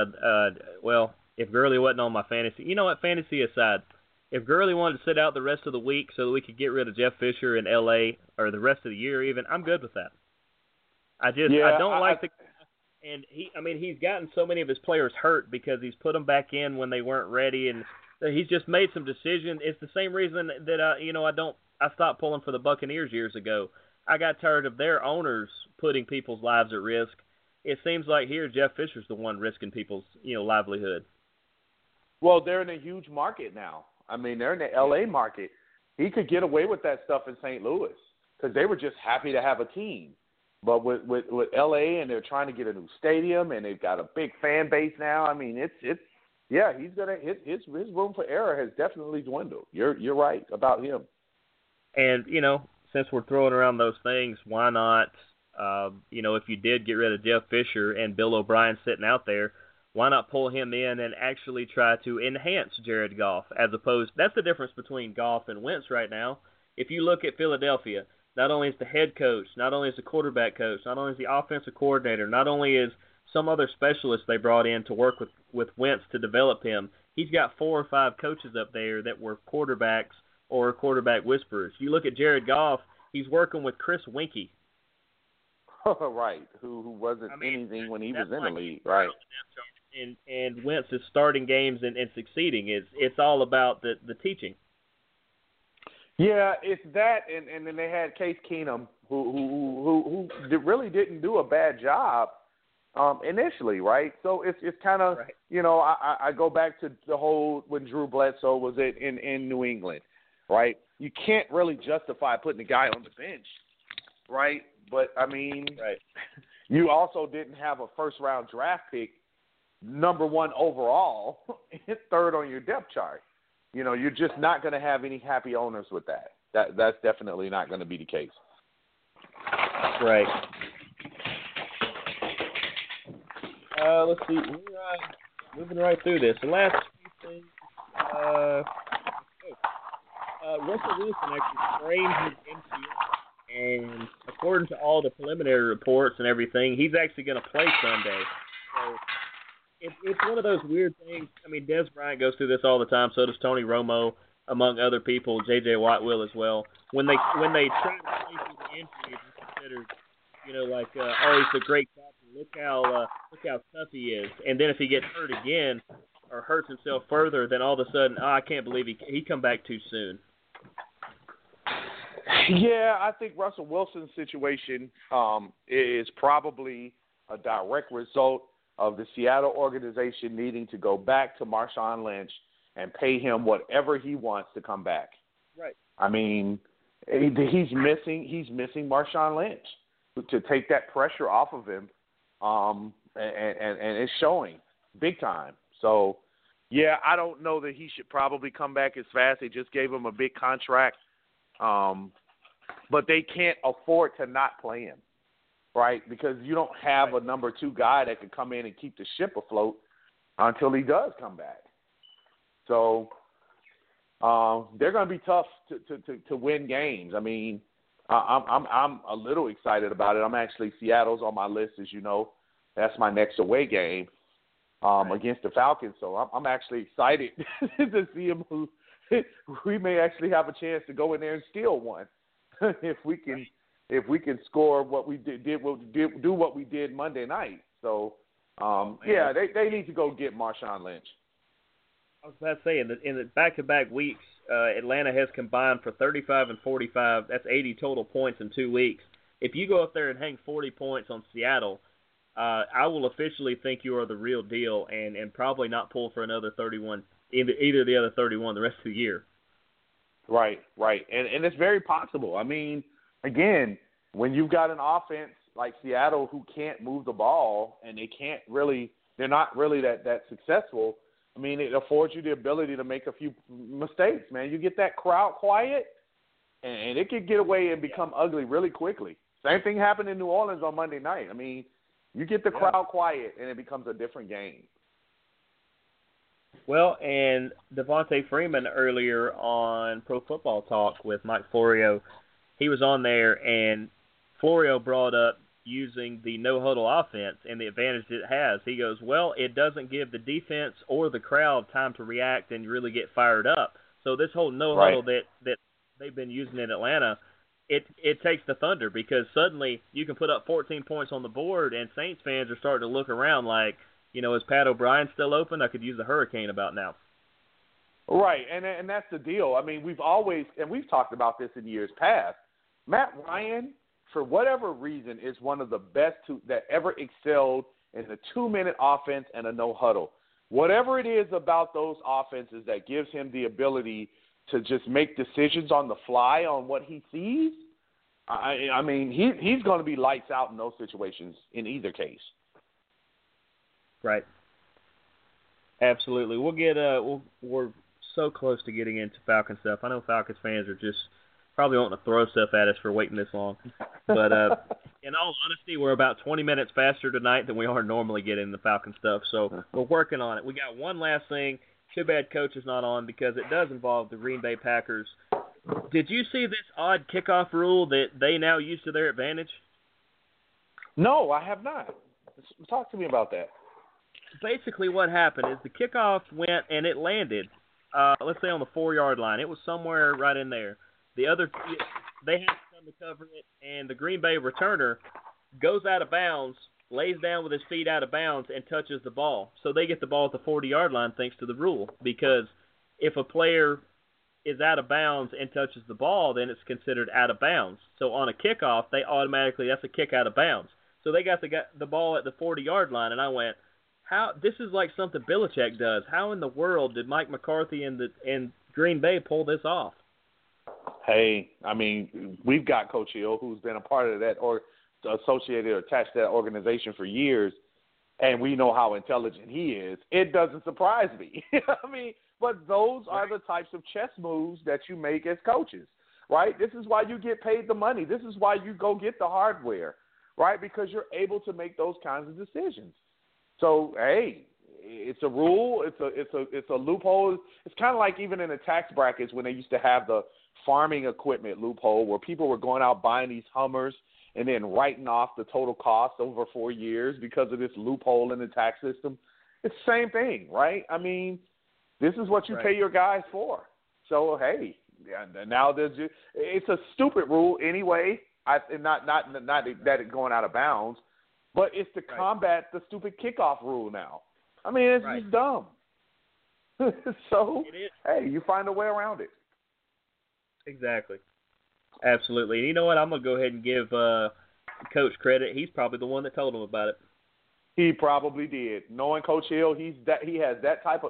if Gurley wasn't on my fantasy, you know what, fantasy aside, if Gurley wanted to sit out the rest of the week so that we could get rid of Jeff Fisher in L.A. or the rest of the year even, I'm good with that. I don't like the – and he's gotten so many of his players hurt because he's put them back in when they weren't ready, and he's just made some decisions. It's the same reason that I stopped pulling for the Buccaneers years ago. I got tired of their owners putting people's lives at risk. It seems like here Jeff Fisher's the one risking people's, livelihood. Well, they're in a huge market now. I mean, they're in the L.A. market. He could get away with that stuff in St. Louis because they were just happy to have a team. But with L.A. and they're trying to get a new stadium and they've got a big fan base now. I mean, he's gonna his room for error has definitely dwindled. You're right about him. And since we're throwing around those things, why not? If you did get rid of Jeff Fisher and Bill O'Brien sitting out there, why not pull him in and actually try to enhance Jared Goff as opposed – that's the difference between Goff and Wentz right now. If you look at Philadelphia, not only is the head coach, not only is the quarterback coach, not only is the offensive coordinator, not only is some other specialist they brought in to work with Wentz to develop him, he's got 4 or 5 coaches up there that were quarterbacks or quarterback whisperers. You look at Jared Goff, he's working with Chris Winkie. Right, who wasn't anything when he was in the league, right? And Wentz is starting games and succeeding. It's all about the teaching. Yeah, it's that, and then they had Case Keenum, who really didn't do a bad job initially, right? So it's kind of right. I go back to the whole when Drew Bledsoe was in New England, right? You can't really justify putting the guy on the bench, right? But I mean, right. You also didn't have a first-round draft pick, number 1 overall, third on your depth chart. You're just not going to have any happy owners with that. That's definitely not going to be the case. Right. Let's see. We're moving right through this. The last few things. Russell Wilson actually sprained his MCL, and according to all the preliminary reports and everything, he's actually going to play Sunday. So it's one of those weird things. I mean, Des Bryant goes through this all the time. So does Tony Romo, among other people. J.J. Watt will as well. When they try to play through the injury, it's considered, he's a great captain. Look how tough he is. And then if he gets hurt again or hurts himself further, then all of a sudden, I can't believe he come back too soon. Yeah, I think Russell Wilson's situation is probably a direct result of the Seattle organization needing to go back to Marshawn Lynch and pay him whatever he wants to come back. Right. I mean, he's missing Marshawn Lynch to take that pressure off of him, and it's showing big time. So, yeah, I don't know that he should probably come back as fast. They just gave him a big contract, but they can't afford to not play him. Right, because you don't have a number 2 guy that can come in and keep the ship afloat until he does come back. So they're going to be tough to win games. I mean, I'm a little excited about it. Seattle's on my list, as you know. That's my next away game against the Falcons. So I'm actually excited to see him. We may actually have a chance to go in there and steal one if we can. If we can score what we do what we did Monday night. So, they need to go get Marshawn Lynch. I was about to say, in the back-to-back weeks, Atlanta has combined for 35 and 45. That's 80 total points in 2 weeks. If you go up there and hang 40 points on Seattle, I will officially think you are the real deal and probably not pull for another 31, either of the other 31 the rest of the year. Right. And it's very possible. I mean, again, when you've got an offense like Seattle who can't move the ball and they're not really that successful, I mean, it affords you the ability to make a few mistakes, man. You get that crowd quiet, and it can get away and become ugly really quickly. Same thing happened in New Orleans on Monday night. I mean, you get the crowd quiet, and it becomes a different game. Well, and Devontae Freeman earlier on Pro Football Talk with Mike Florio, he was on there, and Florio brought up using the no-huddle offense and the advantage it has. He goes, well, it doesn't give the defense or the crowd time to react and really get fired up. So this whole no-huddle that they've been using in Atlanta, it takes the thunder, because suddenly you can put up 14 points on the board, and Saints fans are starting to look around like, is Pat O'Brien still open? I could use the hurricane about now. Right, and that's the deal. I mean, we've talked about this in years past. Matt Ryan, for whatever reason, is one of the best that ever excelled in a 2-minute offense and a no-huddle. Whatever it is about those offenses that gives him the ability to just make decisions on the fly on what he sees, I mean, he's going to be lights out in those situations in either case. Right. Absolutely. We'll get we're so close to getting into Falcon stuff. I know Falcons fans are just probably wanting to throw stuff at us for waiting this long. But in all honesty, we're about 20 minutes faster tonight than we are normally getting the Falcon stuff. So we're working on it. We got one last thing. Too bad Coach is not on, because it does involve the Green Bay Packers. Did you see this odd kickoff rule that they now use to their advantage? No, I have not. Talk to me about that. Basically what happened is the kickoff went and it landed, let's say on the 4-yard line. It was somewhere right in there. They had to come to cover it, and the Green Bay returner goes out of bounds, lays down with his feet out of bounds, and touches the ball. So they get the ball at the 40-yard line thanks to the rule, because if a player is out of bounds and touches the ball, then it's considered out of bounds. So on a kickoff, that's a kick out of bounds. So they got the ball at the 40-yard line, and I went, this is like something Belichick does. How in the world did Mike McCarthy and Green Bay pull this off? Hey, I mean, we've got Coach Hill, who's been a part of that or associated or attached to that organization for years, and we know how intelligent he is. It doesn't surprise me. I mean, but those are the types of chess moves that you make as coaches, right? This is why you get paid the money. This is why you go get the hardware, right? Because you're able to make those kinds of decisions. So, hey, it's a rule. It's a loophole. It's kind of like even in the tax brackets when they used to have the farming equipment loophole, where people were going out buying these Hummers and then writing off the total cost over 4 years because of this loophole in the tax system. It's the same thing, right? I mean, this is what you pay your guys for. So, hey, now it's a stupid rule anyway. Not that it's going out of bounds, but it's to combat the stupid kickoff rule now. I mean, it's just dumb. So, hey, you find a way around it. Exactly. Absolutely. And you know what? I'm going to go ahead and give Coach credit. He's probably the one that told him about it. He probably did. Knowing Coach Hill, he has that type of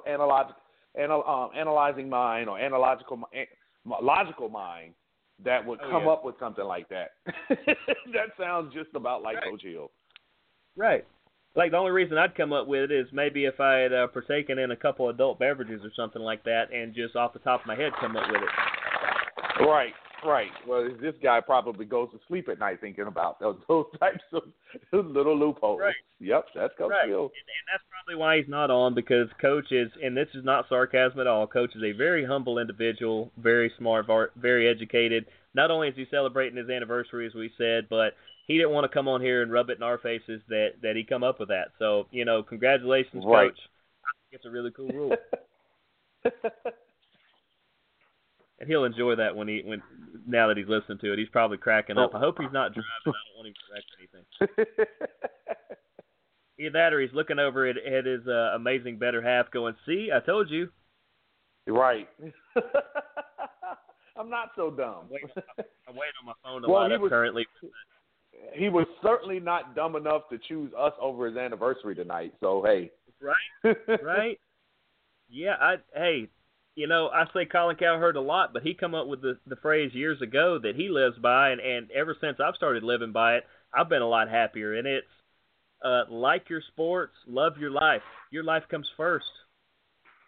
analyzing mind or logical mind that would come up with something like that. That sounds just about like Coach Hill. Right. Like, the only reason I'd come up with it is maybe if I had partaken in a couple adult beverages or something like that and just off the top of my head come up with it. Right. Well, this guy probably goes to sleep at night thinking about those types of little loopholes. Right. Yep, that's Coach Hill. And that's probably why he's not on, because Coach is, and this is not sarcasm at all, Coach is a very humble individual, very smart, very educated. Not only is he celebrating his anniversary, as we said, but he didn't want to come on here and rub it in our faces that he come up with that. So, congratulations, Coach. I think it's a really cool rule. And he'll enjoy that when now that he's listening to it. He's probably cracking up. I hope he's not driving. I don't want him to wreck anything. Either that or he's looking over at his amazing better half going, see, I told you. Right. I'm not so dumb. I'm waiting on my phone to light up currently. He was certainly not dumb enough to choose us over his anniversary tonight. So, hey. Right. Yeah, I say Colin Cowherd a lot, but he come up with the phrase years ago that he lives by, and ever since I've started living by it, I've been a lot happier. And it's like your sports, love your life. Your life comes first.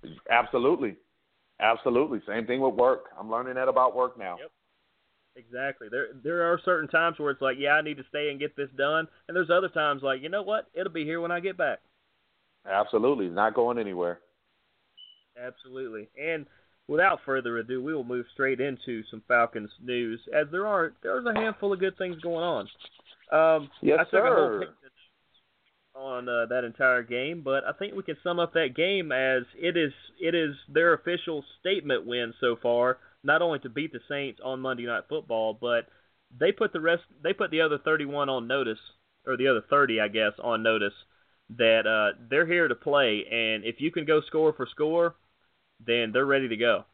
Absolutely. Same thing with work. I'm learning that about work now. Yep. Exactly. There are certain times where it's like, yeah, I need to stay and get this done, and there's other times like, you know what? It'll be here when I get back. Absolutely. Not going anywhere. Absolutely. And without further ado, we will move straight into some Falcons news, as there's a handful of good things going on. Yes, I took a whole sir. page on that entire game, but I think we can sum up that game as it is their official statement win so far, not only to beat the Saints on Monday Night Football, but they put the other 31 on notice, or the other 30, I guess, on notice that they're here to play, and if you can go score for score, then they're ready to go.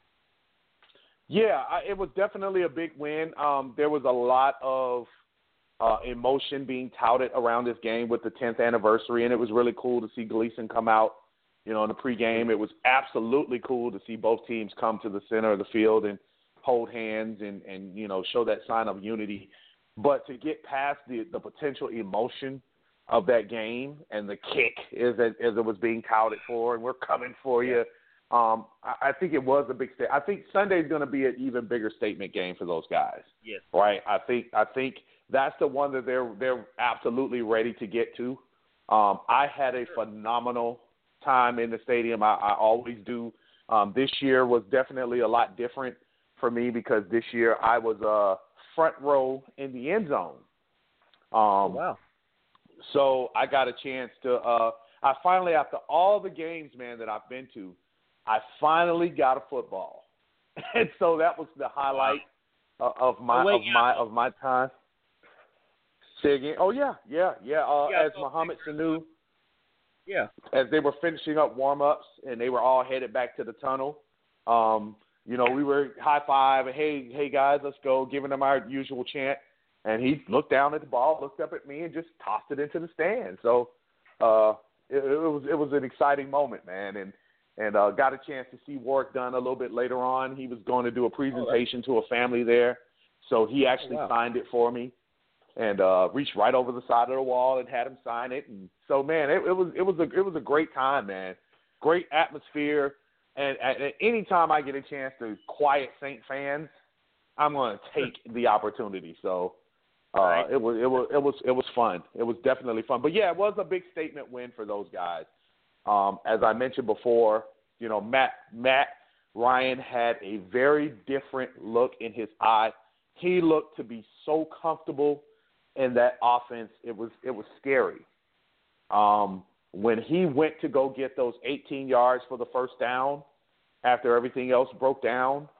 Yeah, it was definitely a big win. There was a lot of emotion being touted around this game with the 10th anniversary, and it was really cool to see Gleason come out, in the pregame. It was absolutely cool to see both teams come to the center of the field and hold hands and show that sign of unity. But to get past the potential emotion of that game and the kick as it was being touted for, and we're coming for you, I think it was a big statement. I think Sunday's going to be an even bigger statement game for those guys. Yes. Right? I think that's the one that they're absolutely ready to get to. I had a phenomenal time in the stadium. I always do. This year was definitely a lot different for me because this year I was front row in the end zone. Wow. So I got a chance to I finally, after all the games, man, that I've been to, I finally got a football. And so that was the highlight of my time. Say again. Oh, yeah. As Mohamed Sanu, as they were finishing up warm-ups and they were all headed back to the tunnel, we were high-five, hey, guys, let's go, giving them our usual chant. And he looked down at the ball, looked up at me, and just tossed it into the stand. So it was an exciting moment, man, and got a chance to see Warrick Dunn a little bit later on. He was going to do a presentation to a family there, so he actually signed it for me. And reached right over the side of the wall and had him sign it. And so, man, it was a great time, man. Great atmosphere. And any time I get a chance to quiet Saint fans, I'm going to take the opportunity. So it was fun. It was definitely fun. But yeah, it was a big statement win for those guys. As I mentioned before, Matt Ryan had a very different look in his eye. He looked to be so comfortable in that offense, it was scary. When he went to go get those 18 yards for the first down after everything else broke down,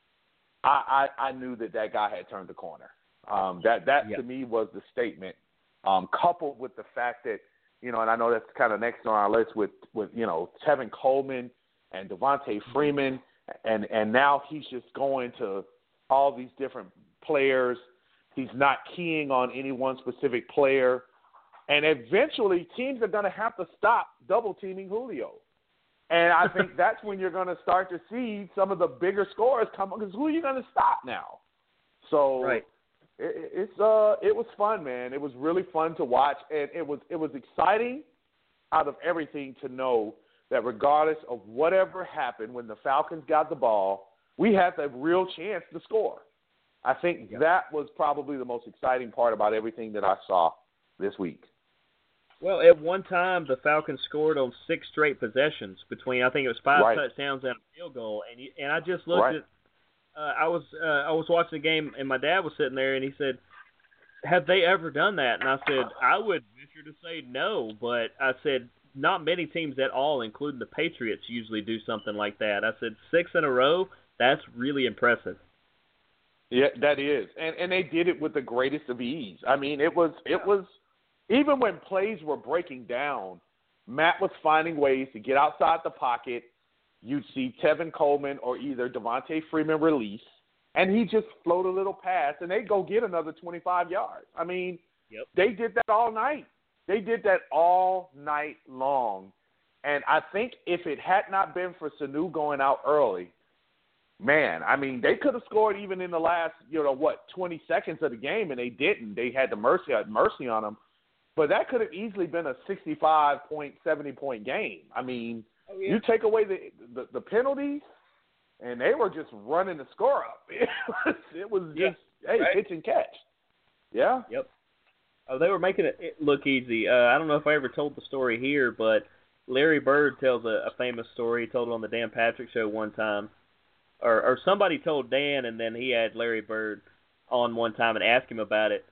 I knew that guy had turned the corner. To me was the statement, coupled with the fact that, and I know that's kind of next on our list with Tevin Coleman and Devontae Freeman, and now he's just going to all these different players. He's not keying on any one specific player. And eventually, teams are going to have to stop double-teaming Julio. And I think that's when you're going to start to see some of the bigger scores come up, because who are you going to stop now? So it was fun, man. It was really fun to watch. And it was exciting out of everything to know that regardless of whatever happened, when the Falcons got the ball, we had the real chance to score. I think that was probably the most exciting part about everything that I saw this week. Well, at one time, the Falcons scored on 6 straight possessions between, I think it was 5 touchdowns and a field goal. And I just looked at, I was watching the game, and my dad was sitting there, and he said, have they ever done that? And I said, I would venture to say no, but I said, not many teams at all, including the Patriots, usually do something like that. I said, 6 in a row, that's really impressive. Yeah, that is. And they did it with the greatest of ease. I mean, it was even when plays were breaking down, Matt was finding ways to get outside the pocket. You'd see Tevin Coleman or either Devontae Freeman release, and he just float a little pass, and they'd go get another 25 yards. I mean, They did that all night. They did that all night long. And I think if it had not been for Sanu going out early, man, I mean, they could have scored even in the last, 20 seconds of the game, and they didn't. They had mercy on them. But that could have easily been a 65-point, 70-point game. I mean, Oh, yeah. You take away the penalties, and they were just running the score up. It was just, pitch and catch. Yeah. Yep. Oh, they were making it look easy. I don't know if I ever told the story here, but Larry Bird tells a famous story. He told it on the Dan Patrick Show one time. Or somebody told Dan, and then he had Larry Bird on one time and asked him about it.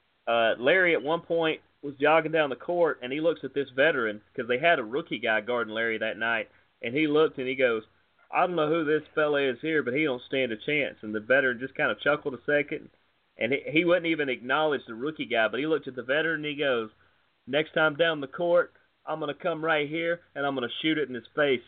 Larry at one point was jogging down the court, and he looks at this veteran, because they had a rookie guy guarding Larry that night, and he looked and he goes, I don't know who this fella is here, but he don't stand a chance. And the veteran just kind of chuckled a second, and he wouldn't even acknowledge the rookie guy, but he looked at the veteran and he goes, next time down the court, I'm going to come right here, and I'm going to shoot it in his face.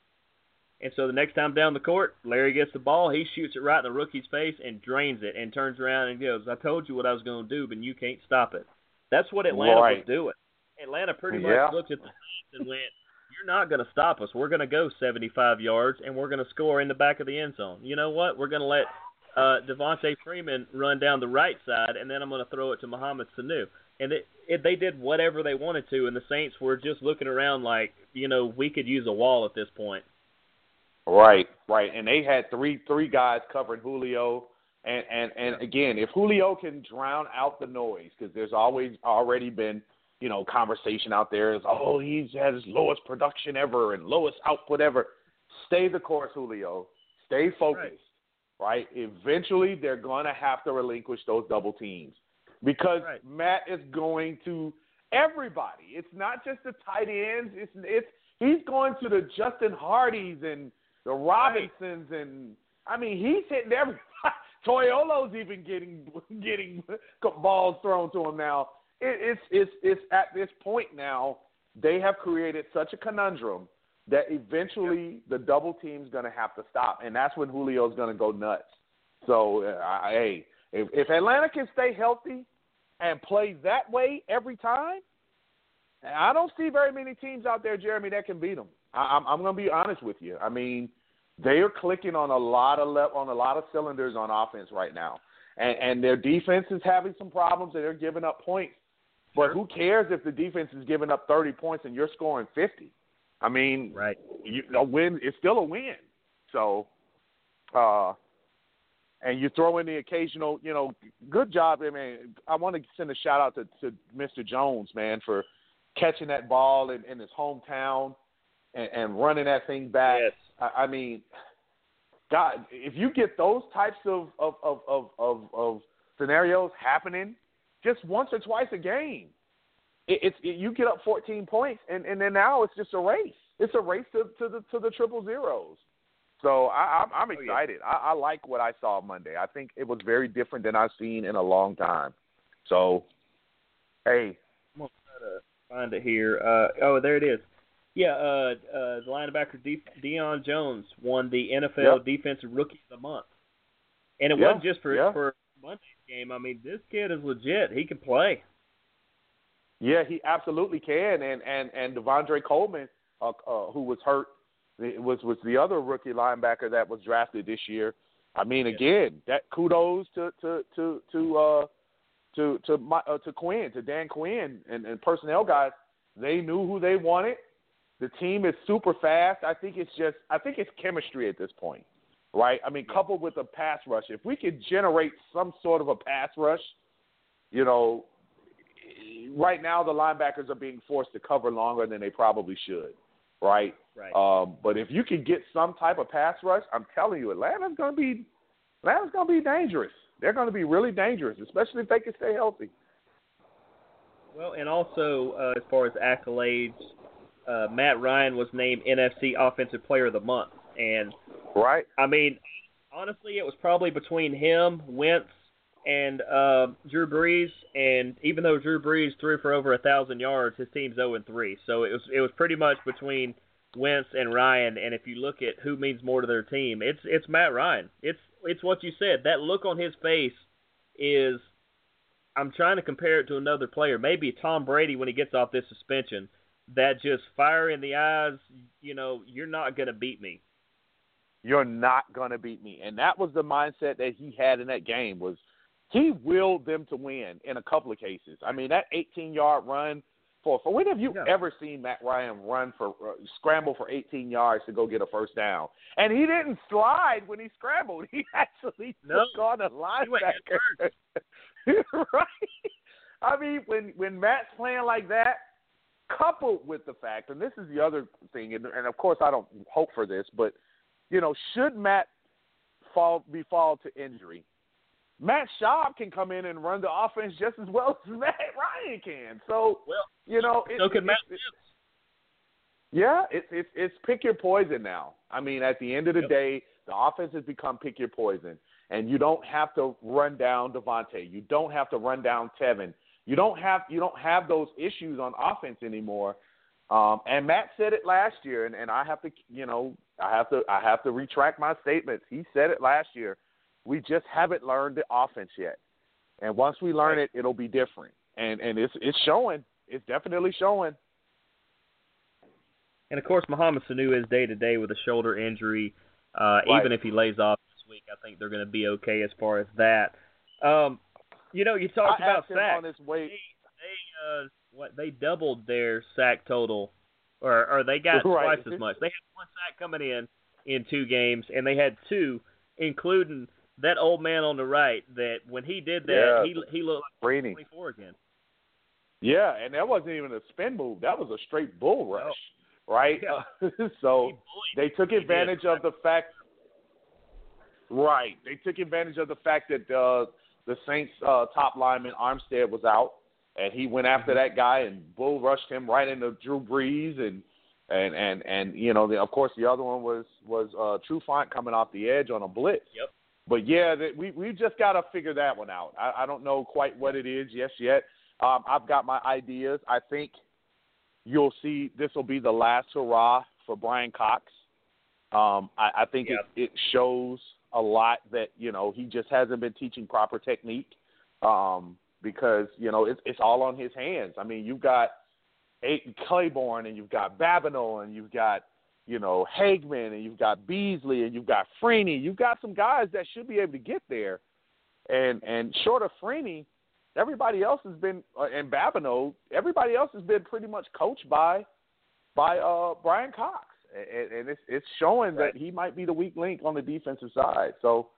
And so the next time down the court, Larry gets the ball, he shoots it right in the rookie's face and drains it and turns around and goes, I told you what I was going to do, but you can't stop it. That's what Atlanta was doing. Atlanta pretty much looked at the Saints and went, you're not going to stop us. We're going to go 75 yards, and we're going to score in the back of the end zone. You know what? We're going to let Devontae Freeman run down the right side, and then I'm going to throw it to Mohamed Sanu. And they did whatever they wanted to, and the Saints were just looking around like, we could use a wall at this point. Right. And they had three guys covering Julio. And again, if Julio can drown out the noise, because there's already been, conversation out there is, he's had his lowest production ever and lowest output ever. Stay the course, Julio. Stay focused, right? Eventually, they're going to have to relinquish those double teams because Matt is going to everybody. It's not just the tight ends. He's going to the Justin Hardys and the Robinsons, and he's hitting everybody. Toyolo's even getting balls thrown to him now. It's at this point now, they have created such a conundrum that eventually the double team's going to have to stop, and that's when Julio's going to go nuts. So, if Atlanta can stay healthy and play that way every time, I don't see very many teams out there, Jeremy, that can beat them. I'm going to be honest with you. They are clicking on a lot of cylinders on offense right now, and their defense is having some problems, and they're giving up points. But who cares if the defense is giving up 30 points and you're scoring 50? A win is still a win. So, and you throw in the occasional, good job. I want to send a shout out to Mr. Jones, man, for catching that ball in his hometown and running that thing back. Yes. God, if you get those types of scenarios happening just once or twice a game, you get up 14 points, and then now it's just a race. It's a race to the triple zeros. So I'm excited. I like what I saw Monday. I think it was very different than I've seen in a long time. So, hey. I'm going to try to find it here. There it is. Yeah, the linebacker Deion Jones won the NFL Defensive Rookie of the Month. And it wasn't just for Monday's game. This kid is legit. He can play. Yeah, he absolutely can. And Devondre Coleman, who was hurt, was the other rookie linebacker that was drafted this year. Again, that kudos to Quinn, to Dan Quinn and personnel guys. They knew who they wanted. The team is super fast. I think it's chemistry at this point, right? Coupled with a pass rush. If we could generate some sort of a pass rush, right now the linebackers are being forced to cover longer than they probably should, right? But if you can get some type of pass rush, I'm telling you, Atlanta's going to be dangerous. They're going to be really dangerous, especially if they can stay healthy. Well, and also as far as accolades, Matt Ryan was named NFC Offensive Player of the Month. And, honestly, it was probably between him, Wentz, and Drew Brees. And even though Drew Brees threw for over 1,000 yards, his team's 0-3. So it was pretty much between Wentz and Ryan. And if you look at who means more to their team, it's Matt Ryan. It's what you said. That look on his face is, I'm trying to compare it to another player, maybe Tom Brady when he gets off this suspension. That just fire in the eyes, you're not going to beat me. You're not going to beat me. And that was the mindset that he had in that game, was he willed them to win in a couple of cases. That 18-yard run For when have you ever seen Matt Ryan scramble for 18 yards to go get a first down? And he didn't slide when he scrambled. He actually took on a linebacker. Right? I mean, when Matt's playing like that, coupled with the fact, and this is the other thing, and of course I don't hope for this, but, should Matt fall to injury, Matt Schaub can come in and run the offense just as well as Matt Ryan can. So, so can Matt Pitts. Yeah, it's pick your poison now. I mean, at the end of the day, the offense has become pick your poison, and you don't have to run down Devontae. You don't have to run down Tevin. You don't have those issues on offense anymore. And Matt said it last year, and I have to, I have to retract my statements. He said it last year. We just haven't learned the offense yet, and once we learn it, it'll be different. And it's showing. It's definitely showing. And of course, Mohamed Sanu is day to day with a shoulder injury. Even if he lays off this week, I think they're going to be okay as far as that. You talked about sacks. On his way. They doubled their sack total, or they got twice as much. They had one sack coming in 2 games, and they had 2, including that old man on the right. That when he did that, he looked like 24 again. Yeah, and that wasn't even a spin move. That was a straight bull rush, right? Yeah. So they took advantage of the fact. Right, they took advantage of the fact that the Saints' top lineman Armstead was out, and he went after that guy and bull rushed him right into Drew Brees, and of course the other one was Trufant coming off the edge on a blitz. Yep. But yeah, we've just got to figure that one out. I don't know quite what it is yet. I've got my ideas. I think you'll see this will be the last hurrah for Brian Cox. I think it shows a lot that, he just hasn't been teaching proper technique because, it's all on his hands. I mean, you've got Claiborne and you've got Babineau and you've got, Hagman and you've got Beasley and you've got Freeney. You've got some guys that should be able to get there. And short of Freeney, everybody else has been and Babineau, everybody else has been pretty much coached by Brian Cox. And it's showing that he might be the weak link on the defensive side. So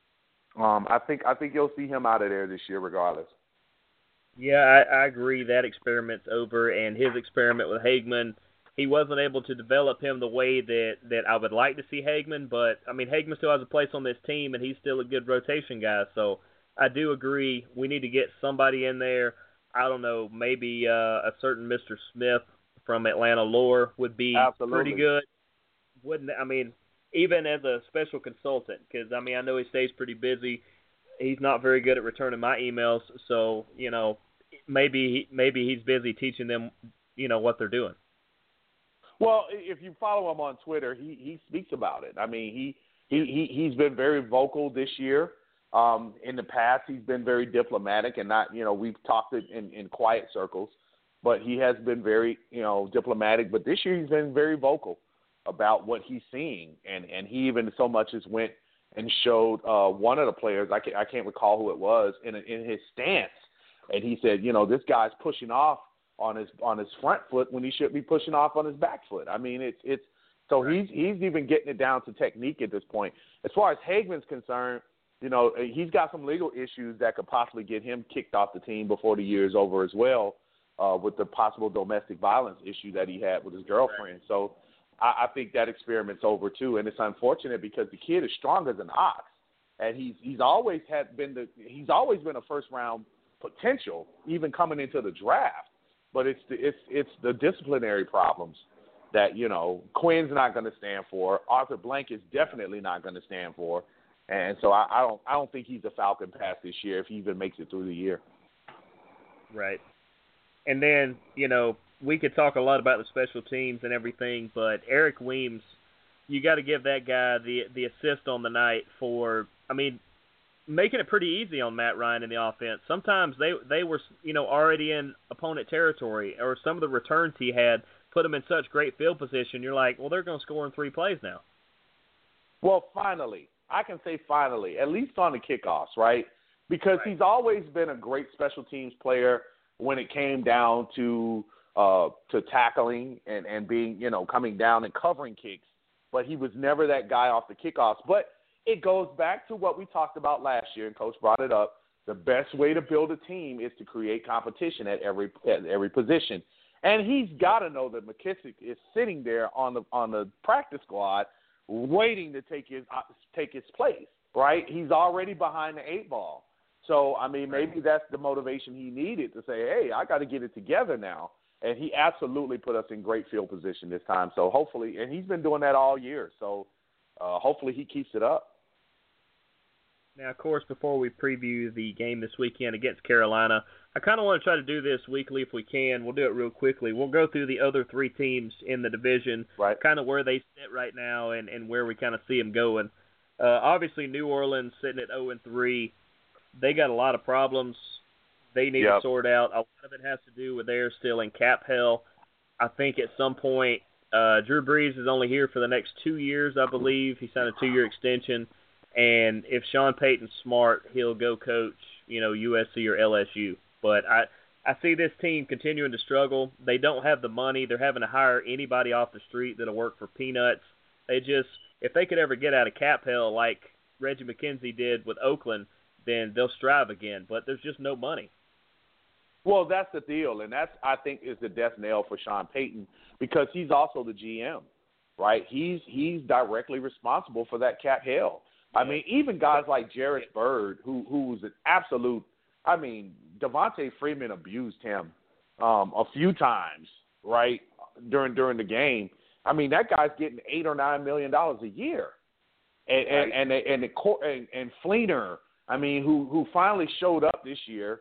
I think you'll see him out of there this year regardless. Yeah, I agree. That experiment's over, and his experiment with Hagman, he wasn't able to develop him the way that I would like to see Hagman. But, I mean, Hagman still has a place on this team, and he's still a good rotation guy. So I do agree we need to get somebody in there. I don't know, maybe a certain Mr. Smith from Atlanta Lore would be pretty good. Even as a special consultant, because, I know he stays pretty busy. He's not very good at returning my emails, so, maybe he's busy teaching them, what they're doing. Well, if you follow him on Twitter, he speaks about it. I mean, he's been very vocal this year. In the past, he's been very diplomatic and not, we've talked it in quiet circles, but he has been very, diplomatic. But this year he's been very vocal about what he's seeing. And he even so much as went and showed one of the players, I can't recall who it was, in his stance. And he said, this guy's pushing off on his front foot when he should be pushing off on his back foot. I mean, he's even getting it down to technique at this point. As far as Hagman's concerned, he's got some legal issues that could possibly get him kicked off the team before the year is over as well, with the possible domestic violence issue that he had with his girlfriend. So I think that experiment's over too, and it's unfortunate because the kid is strong as an ox, and he's always been a first round potential, even coming into the draft. But it's the disciplinary problems that Quinn's not going to stand for. Arthur Blank is definitely not going to stand for, and so I don't think he's a Falcon past this year if he even makes it through the year. Right, and then we could talk a lot about the special teams and everything, but Eric Weems, you got to give that guy the assist on the night for, making it pretty easy on Matt Ryan in the offense. Sometimes they were, already in opponent territory, or some of the returns he had put them in such great field position. You're like, well, they're going to score in 3 plays now. Well, finally, I can say finally, at least on the kickoffs, right? Because he's always been a great special teams player when it came down to to tackling and being, coming down and covering kicks, but he was never that guy off the kickoffs. But it goes back to what we talked about last year, and Coach brought it up. The best way to build a team is to create competition at every position. And he's got to know that McKissick is sitting there on the practice squad waiting to take his place, right? He's already behind the 8 ball. So, I mean, maybe that's the motivation he needed to say, hey, I got to get it together now. And he absolutely put us in great field position this time. So hopefully – and he's been doing that all year. So hopefully he keeps it up. Now, of course, before we preview the game this weekend against Carolina, I kind of want to try to do this weekly if we can. We'll do it real quickly. We'll go through the other 3 teams in the division, right, kind of where they sit right now and where we kind of see them going. Obviously, New Orleans sitting at 0-3. They got a lot of problems they need to sort out. A lot of it has to do with they're still in cap hell. I think at some point, Drew Brees is only here for the next 2 years, I believe. He signed a 2-year extension. And if Sean Payton's smart, he'll go coach, USC or LSU. But I see this team continuing to struggle. They don't have the money. They're having to hire anybody off the street that'll work for peanuts. If they could ever get out of cap hell like Reggie McKenzie did with Oakland, then they'll strive again. But there's just no money. Well, that's the deal, and that's, I think, is the death knell for Sean Payton because he's also the GM, right? He's directly responsible for that cap hell. I mean, even guys like Jared Byrd, who was an absolute – I mean, Devontae Freeman abused him a few times, right, during the game. I mean, that guy's getting $8 or $9 million a year. And Fleener, I mean, who finally showed up this year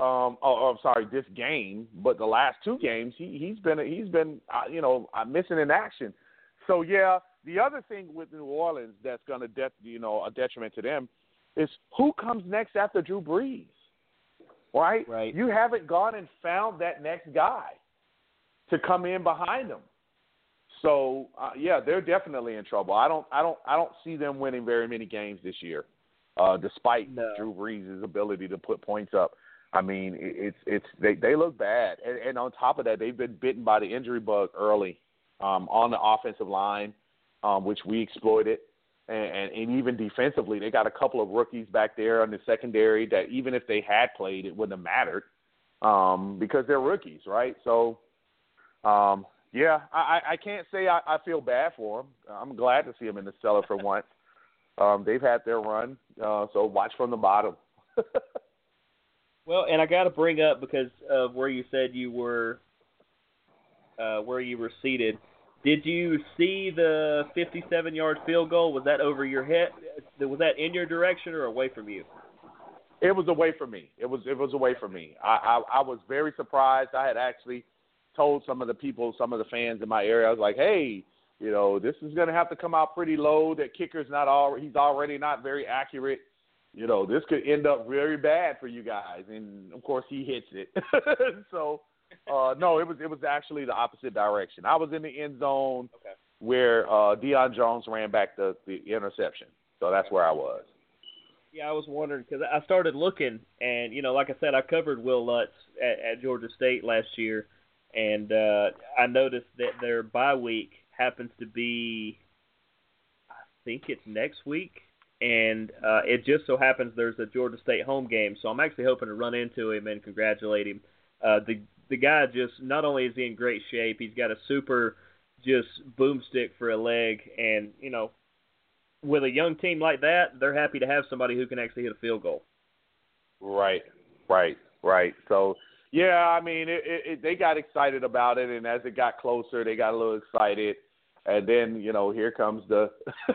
this game, but the last 2 games he's been missing in action. So, yeah, the other thing with New Orleans that's going to, a detriment to them is who comes next after Drew Brees, right? Right. You haven't gone and found that next guy to come in behind them. So, they're definitely in trouble. I don't see them winning very many games this year, despite Drew Brees' ability to put points up. I mean, they look bad, and on top of that, they've been bitten by the injury bug early on the offensive line. Which we exploited, and even defensively, they got a couple of rookies back there in the secondary that even if they had played, it wouldn't have mattered because they're rookies, right? So, I can't say I feel bad for them. I'm glad to see them in the cellar for once. They've had their run, so watch from the bottom. Well, and I got to bring up because of where you said you were, where you were seated. Did you see the 57-yard field goal? Was that over your head? Was that in your direction or away from you? It was away from me. It was away from me. I was very surprised. I had actually told some of the fans in my area, I was like, hey, this is going to have to come out pretty low. That kicker's he's already not very accurate. This could end up very bad for you guys. And, of course, he hits it. So, no, it was actually the opposite direction. I was in the end zone where Deion Jones ran back the interception. So that's where I was. Yeah, I was wondering because I started looking, and, like I said, I covered Will Lutz at Georgia State last year, and I noticed that their bye week happens to be, I think it's next week, and it just so happens there's a Georgia State home game, so I'm actually hoping to run into him and congratulate him. The guy just, not only is he in great shape, he's got a super just boomstick for a leg. And, with a young team like that, they're happy to have somebody who can actually hit a field goal. Right. So, yeah, I mean, they got excited about it. And as it got closer, they got a little excited. And then, here comes the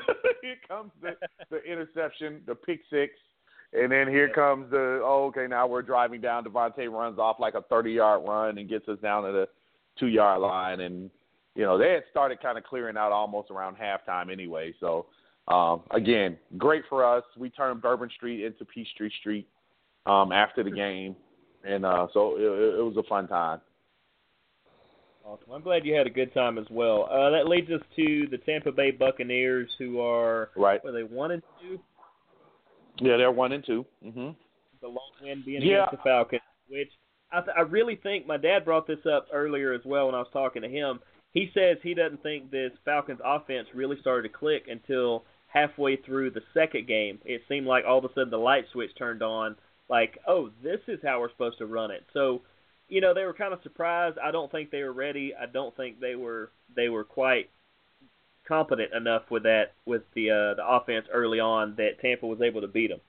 the interception, the pick six. And then here comes now we're driving down. Devontae runs off like a 30-yard run and gets us down to the 2-yard line. And, they had started kind of clearing out almost around halftime anyway. So, again, great for us. We turned Bourbon Street into Peachtree Street after the game. And so it was a fun time. Awesome. I'm glad you had a good time as well. That leads us to the Tampa Bay Buccaneers, who are, were they 1-2? Yeah, they're 1-2. Mm-hmm. The long win being against the Falcons, which I really think my dad brought this up earlier as well when I was talking to him. He says he doesn't think this Falcons offense really started to click until halfway through the second game. It seemed like all of a sudden the light switch turned on, like, oh, this is how we're supposed to run it. So, they were kind of surprised. I don't think they were ready. I don't think they were quite competent enough with the offense early on that Tampa was able to beat them.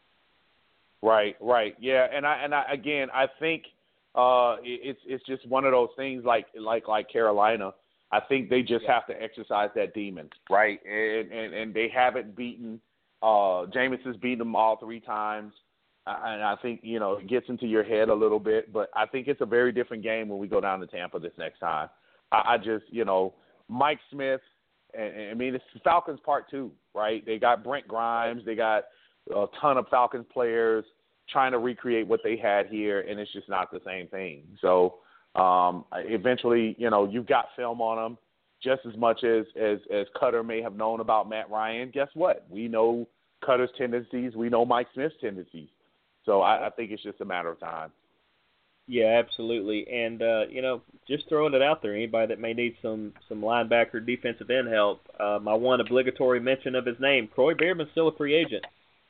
Right. Yeah, and I think it's just one of those things like Carolina. I think they just have to exercise that demon, right? And they haven't beaten. Jameis has beaten them all 3 times, and I think it gets into your head a little bit. But I think it's a very different game when we go down to Tampa this next time. I just Mike Smith. And I mean, it's Falcons part 2, right? They got Brent Grimes. They got a ton of Falcons players trying to recreate what they had here, and it's just not the same thing. So eventually, you've got film on them just as much as Cutter may have known about Matt Ryan. Guess what? We know Cutter's tendencies. We know Mike Smith's tendencies. So I think it's just a matter of time. Yeah, absolutely. And, just throwing it out there, anybody that may need some linebacker defensive end help, my one obligatory mention of his name, Kroy Biermann's still a free agent.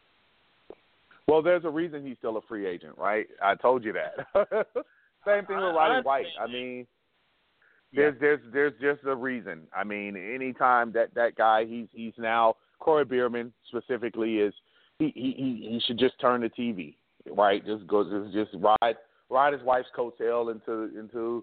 Well, there's a reason he's still a free agent, right? I told you that. Same thing with Roddy White. I mean, there's just a reason. I mean, anytime that guy, he's now Kroy Biermann specifically is he should just turn the TV, right? Just ride his wife's coattail into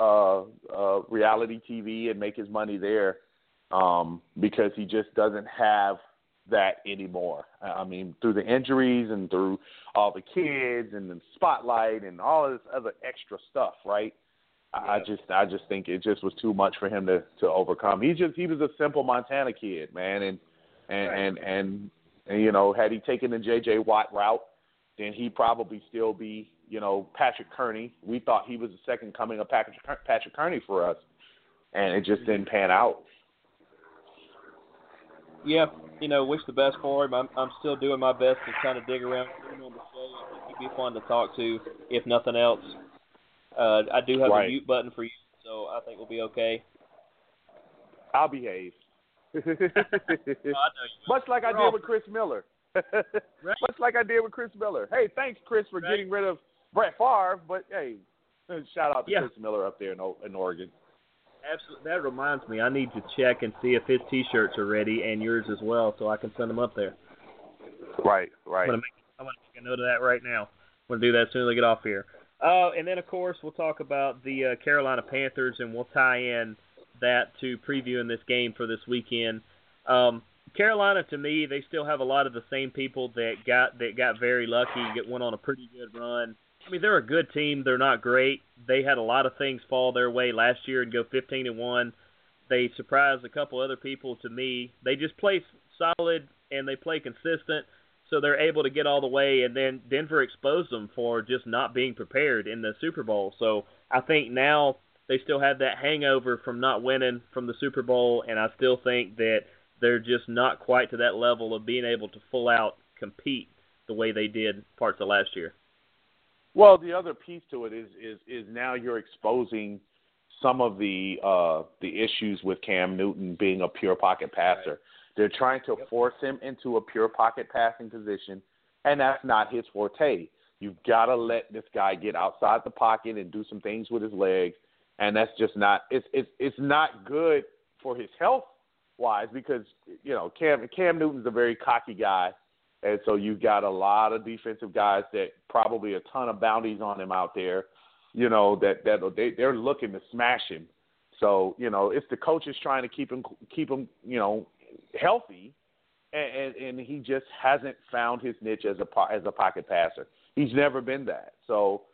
reality TV and make his money there, because he just doesn't have that anymore. I mean, through the injuries and through all the kids and the spotlight and all this other extra stuff, right? Yeah. I just think it just was too much for him to overcome. He was a simple Montana kid, man, and had he taken the J.J. Watt route, then he'd probably still be, Patrick Kearney. We thought he was the second coming of Patrick Kearney for us, and it just didn't pan out. Yeah, wish the best for him. I'm still doing my best to kind of dig around on the show. I think he'd be fun to talk to, if nothing else. I do have a mute button for you, so I think we'll be okay. I'll behave. I know you. Much like I did with Chris Miller. Right. Much like I did with Chris Miller. Hey, thanks, Chris, for getting rid of Brett Favre, but, hey, shout out to Chris Miller up there in Oregon. Absolutely. That reminds me, I need to check and see if his T-shirts are ready and yours as well, so I can send them up there. Right. I'm going to make a note of that right now. I'm going to do that as soon as I get off here. And then, of course, we'll talk about the Carolina Panthers, and we'll tie in that to previewing this game for this weekend. Carolina, to me, they still have a lot of the same people that got very lucky, went on a pretty good run. I mean, they're a good team. They're not great. They had a lot of things fall their way last year and go 15-1. They surprised a couple other people to me. They just play solid and they play consistent, so they're able to get all the way. And then Denver exposed them for just not being prepared in the Super Bowl. So I think now they still have that hangover from not winning from the Super Bowl, and I still think that they're just not quite to that level of being able to full out compete the way they did parts of last year. Well, the other piece to it is now you're exposing some of the issues with Cam Newton being a pure pocket passer. Right. They're trying to force him into a pure pocket passing position, and that's not his forte. You've got to let this guy get outside the pocket and do some things with his legs, and that's just not it's not good for his health wise, because Cam Newton's a very cocky guy. And so you've got a lot of defensive guys that probably a ton of bounties on him out there, that they're looking to smash him. So, it's the coaches trying to keep him, healthy, and he just hasn't found his niche as a pocket passer. He's never been that. So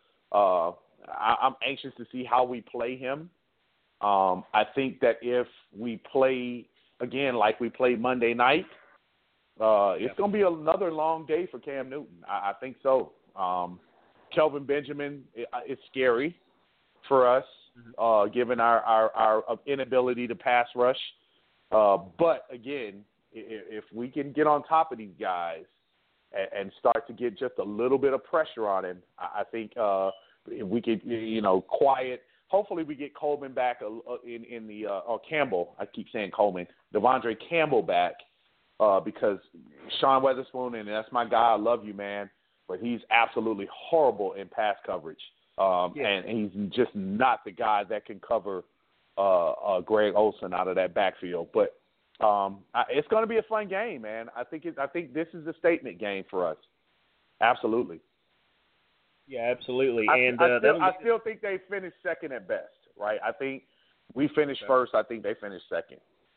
I'm anxious to see how we play him. I think that if we play again like we played Monday night, it's going to be another long day for Cam Newton. I think so. Kelvin Benjamin is scary for us, given our inability to pass rush. But, again, if we can get on top of these guys and start to get just a little bit of pressure on him, I think the if we could, quiet. Hopefully we get Coleman back in the or Campbell. I keep saying Coleman. Devondre Campbell back because Sean Weatherspoon, and that's my guy. I love you, man, but he's absolutely horrible in pass coverage, and he's just not the guy that can cover Greg Olsen out of that backfield. But it's going to be a fun game, man. I think this is a statement game for us. Absolutely. Yeah, absolutely. I still think they finished second at best, right? I think we finished first. I think they finished second.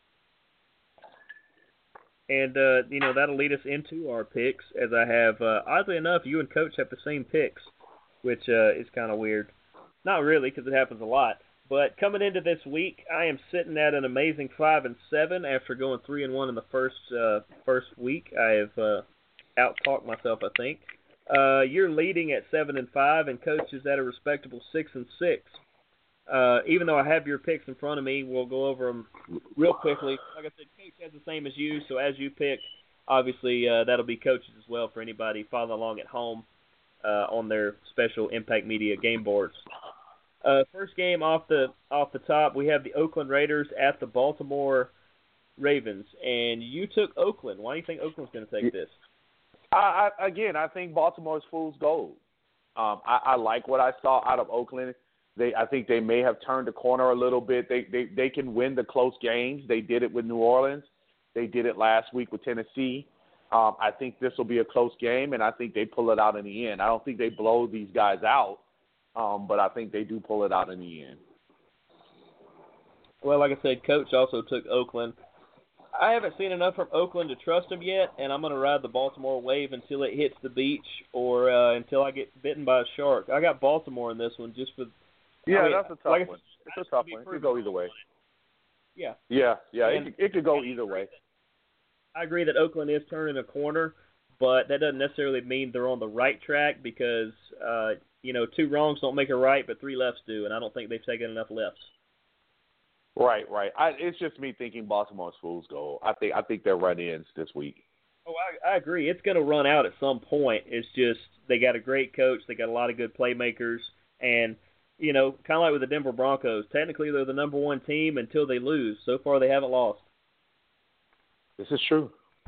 And, that'll lead us into our picks, as I have, oddly enough, you and Coach have the same picks, which is kind of weird. Not really, because it happens a lot. But coming into this week, I am sitting at an amazing 5-7 after going 3-1 in the first week. I have out-talked myself, I think. You're leading at 7-5, and Coach is at a respectable 6-6. Even though I have your picks in front of me, we'll go over them real quickly. Like I said, Coach has the same as you, so as you pick, obviously that'll be Coach's as well for anybody following along at home on their special Impact Media game boards. First game off the top, we have the Oakland Raiders at the Baltimore Ravens, and you took Oakland. Why do you think Oakland's going to take this? I think Baltimore's fool's gold. I like what I saw out of Oakland. I think they may have turned the corner a little bit. They can win the close games. They did it with New Orleans. They did it last week with Tennessee. I think this will be a close game, and I think they pull it out in the end. I don't think they blow these guys out, but I think they do pull it out in the end. Well, like I said, Coach also took Oakland. I haven't seen enough from Oakland to trust them yet, and I'm going to ride the Baltimore wave until it hits the beach or until I get bitten by a shark. I got Baltimore in this one just for – yeah, that's a tough one. It's a tough one. It could go either way. Yeah. Yeah, it could go either way. I agree that Oakland is turning a corner, but that doesn't necessarily mean they're on the right track because, 2 wrongs don't make a right, but 3 lefts do, and I don't think they've taken enough lefts. Right. It's just me thinking Baltimore's fool's gold. I think they're run-ins this week. Oh, I agree. It's going to run out at some point. It's just they got a great coach. They got a lot of good playmakers. And, kind of like with the Denver Broncos, technically they're the number 1 team until they lose. So far they haven't lost. This is true.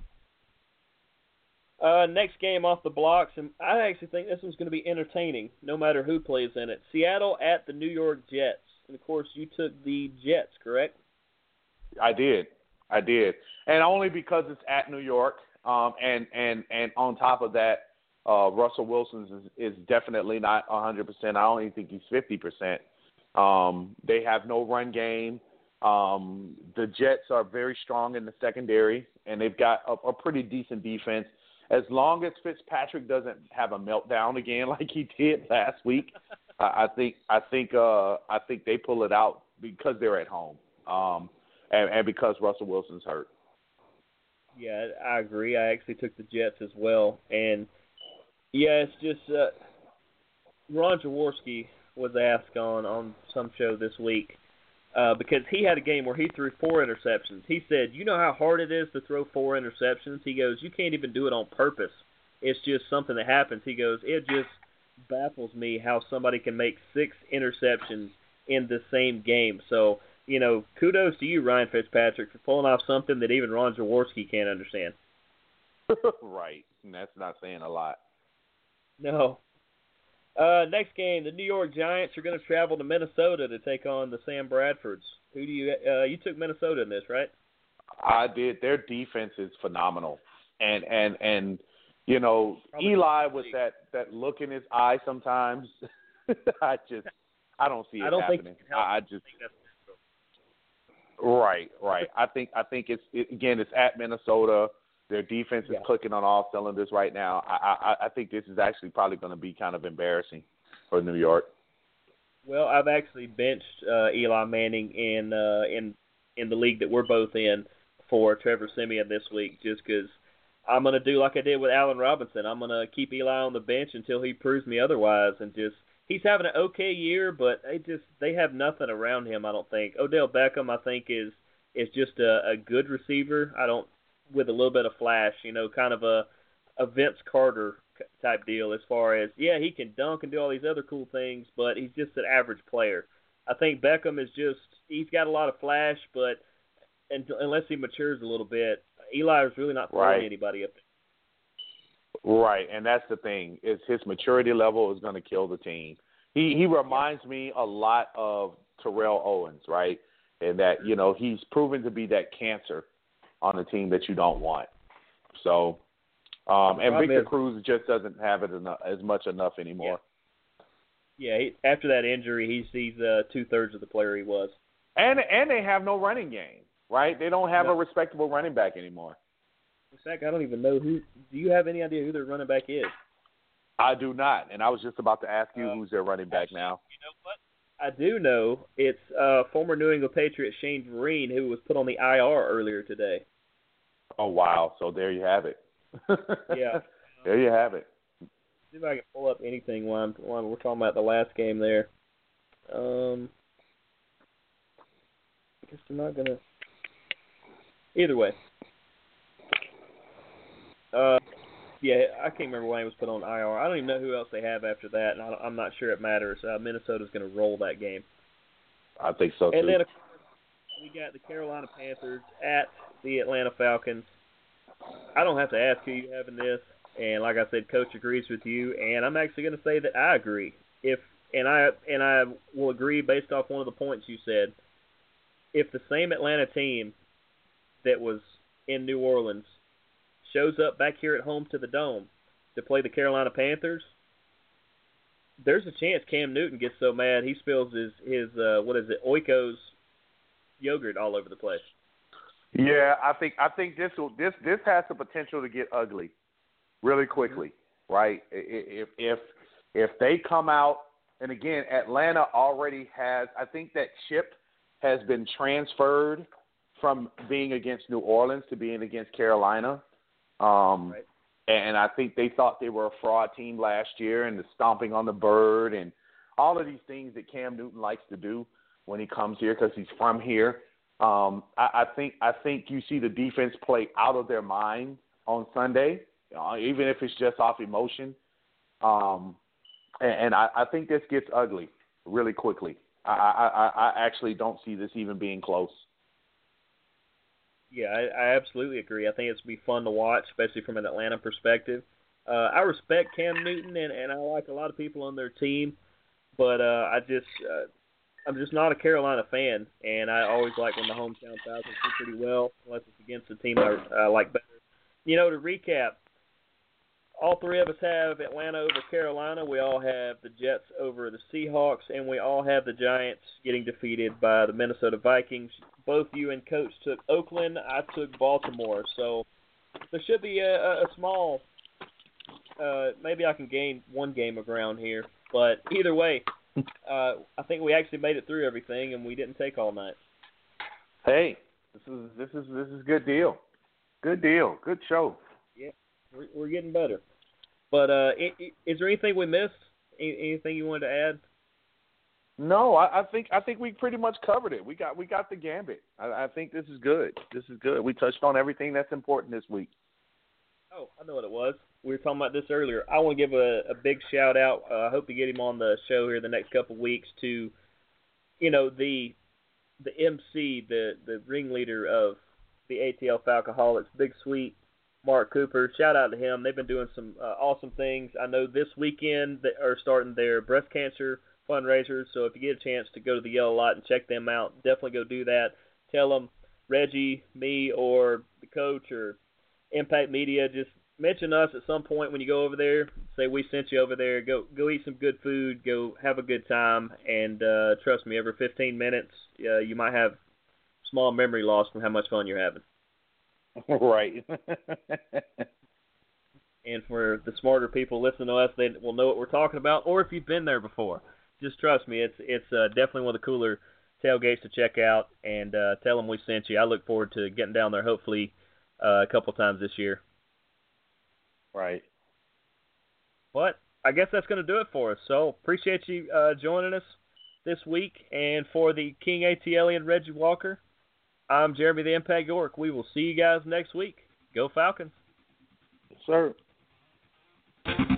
Next game off the blocks, and I actually think this one's going to be entertaining no matter who plays in it. Seattle at the New York Jets. And, of course, you took the Jets, correct? I did. And only because it's at New York. And on top of that, Russell Wilson is definitely not 100%. I don't even think he's 50%. They have no run game. The Jets are very strong in the secondary, and they've got a pretty decent defense. As long as Fitzpatrick doesn't have a meltdown again like he did last week, I think they pull it out because they're at home, and because Russell Wilson's hurt. Yeah, I agree. I actually took the Jets as well, and yeah, it's just Ron Jaworski was asked on some show this week because he had a game where he threw 4 interceptions. He said, "You know how hard it is to throw 4 interceptions?" He goes, "You can't even do it on purpose. It's just something that happens." He goes, "It just baffles me how somebody can make 6 interceptions in the same game." So, kudos to you, Ryan Fitzpatrick, for pulling off something that even Ron Jaworski can't understand. Right. And that's not saying a lot. No. Next game, the New York Giants are going to travel to Minnesota to take on the Sam Bradfords. Who do you took Minnesota in this, right? I did. Their defense is phenomenal. And Eli with that look in his eye sometimes, I don't see it happening. Right. I think it's at Minnesota. Their defense is clicking on all cylinders right now. I think this is actually probably going to be kind of embarrassing for New York. Well, I've actually benched Eli Manning in the league that we're both in for Trevor Siemian this week, just because I'm going to do like I did with Allen Robinson. I'm going to keep Eli on the bench until he proves me otherwise, and he's having an okay year, but they have nothing around him, I don't think. Odell Beckham, I think, is just a good receiver. With a little bit of flash, kind of a Vince Carter type deal as far as, yeah, he can dunk and do all these other cool things, but he's just an average player. I think Beckham is just, he's got a lot of flash, but unless he matures a little bit, Eli is really not throwing anybody up there. Right, and that's the thing, is his maturity level is going to kill the team. He reminds me a lot of Terrell Owens, right? And that, you know, he's proven to be that cancer on a team that you don't want. So, and Victor Cruz just doesn't have it as much anymore. Yeah, after that injury, he's 2/3 of the player he was. And they have no running game, right? They don't have a respectable running back anymore. In fact, I don't even know who. Do you have any idea who their running back is? I do not, and I was just about to ask you who's their running back now. You know what? I do know it's former New England Patriot Shane Vereen, who was put on the IR earlier today. Oh, wow. So there you have it. Yeah. There you have it. See if I can pull up anything while we're talking about the last game there. I guess they're not going to. Either way. Yeah, I can't remember why he was put on IR. I don't even know who else they have after that, and I'm not sure it matters. Minnesota's going to roll that game. I think so, too. And then, of course, we got the Carolina Panthers at the Atlanta Falcons. I don't have to ask who you have in this, and like I said, Coach agrees with you, and I'm actually going to say that I agree. I will agree based off one of the points you said. If the same Atlanta team that was in New Orleans shows up back here at home to the Dome to play the Carolina Panthers, there's a chance Cam Newton gets so mad he spills his Oikos yogurt all over the place. Yeah, I think this has the potential to get ugly really quickly, right? If they come out, and again, Atlanta already has, I think that chip has been transferred from being against New Orleans to being against Carolina. Right. And I think they thought they were a fraud team last year, and the stomping on the bird and all of these things that Cam Newton likes to do when he comes here because he's from here. I think you see the defense play out of their mind on Sunday, even if it's just off emotion. And I think this gets ugly really quickly. I actually don't see this even being close. Yeah, I absolutely agree. I think it's going to be fun to watch, especially from an Atlanta perspective. I respect Cam Newton, and I like a lot of people on their team, but I'm just not a Carolina fan, and I always like when the hometown Falcons do pretty well, unless it's against a team I like better. You know, to recap, all three of us have Atlanta over Carolina. We all have the Jets over the Seahawks, and we all have the Giants getting defeated by the Minnesota Vikings. Both you and Coach took Oakland. I took Baltimore. So there should be a small maybe I can gain one game of ground here. But either way, I think we actually made it through everything, and we didn't take all night. Hey, this is a good deal. Good deal. Good show. Yeah, we're getting better. But is there anything we missed? Anything you wanted to add? No, I think we pretty much covered it. We got the gambit. I think this is good. This is good. We touched on everything that's important this week. Oh, I know what it was. We were talking about this earlier. I want to give a big shout out. I hope to get him on the show here the next couple of weeks to, you know, the MC, the ringleader of the ATL Falcoholics, Big Sweet, Mark Cooper. Shout out to him. They've been doing some awesome things. I know this weekend they are starting their breast cancer fundraisers, so if you get a chance to go to the Yellow Lot and check them out, definitely go do that. Tell them Reggie, me, or the coach or Impact Media, just mention us at some point when you go over there. Say we sent you over there. Go eat some good food. Go have a good time. And trust me, every 15 minutes you might have small memory loss from how much fun you're having. Right. And for the smarter people listening to us, they will know what we're talking about. Or if you've been there before, just trust me, it's definitely one of the cooler tailgates to check out. And tell them we sent you. I look forward to getting down there hopefully a couple times this year. Right. But I guess that's going to do it for us. So appreciate you joining us this week. And for the King ATL and Reggie Walker, I'm Jeremy the Impact York. We will see you guys next week. Go Falcons. Yes, sir.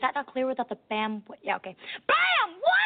that not clear without the bam? Yeah, okay. Bam! What?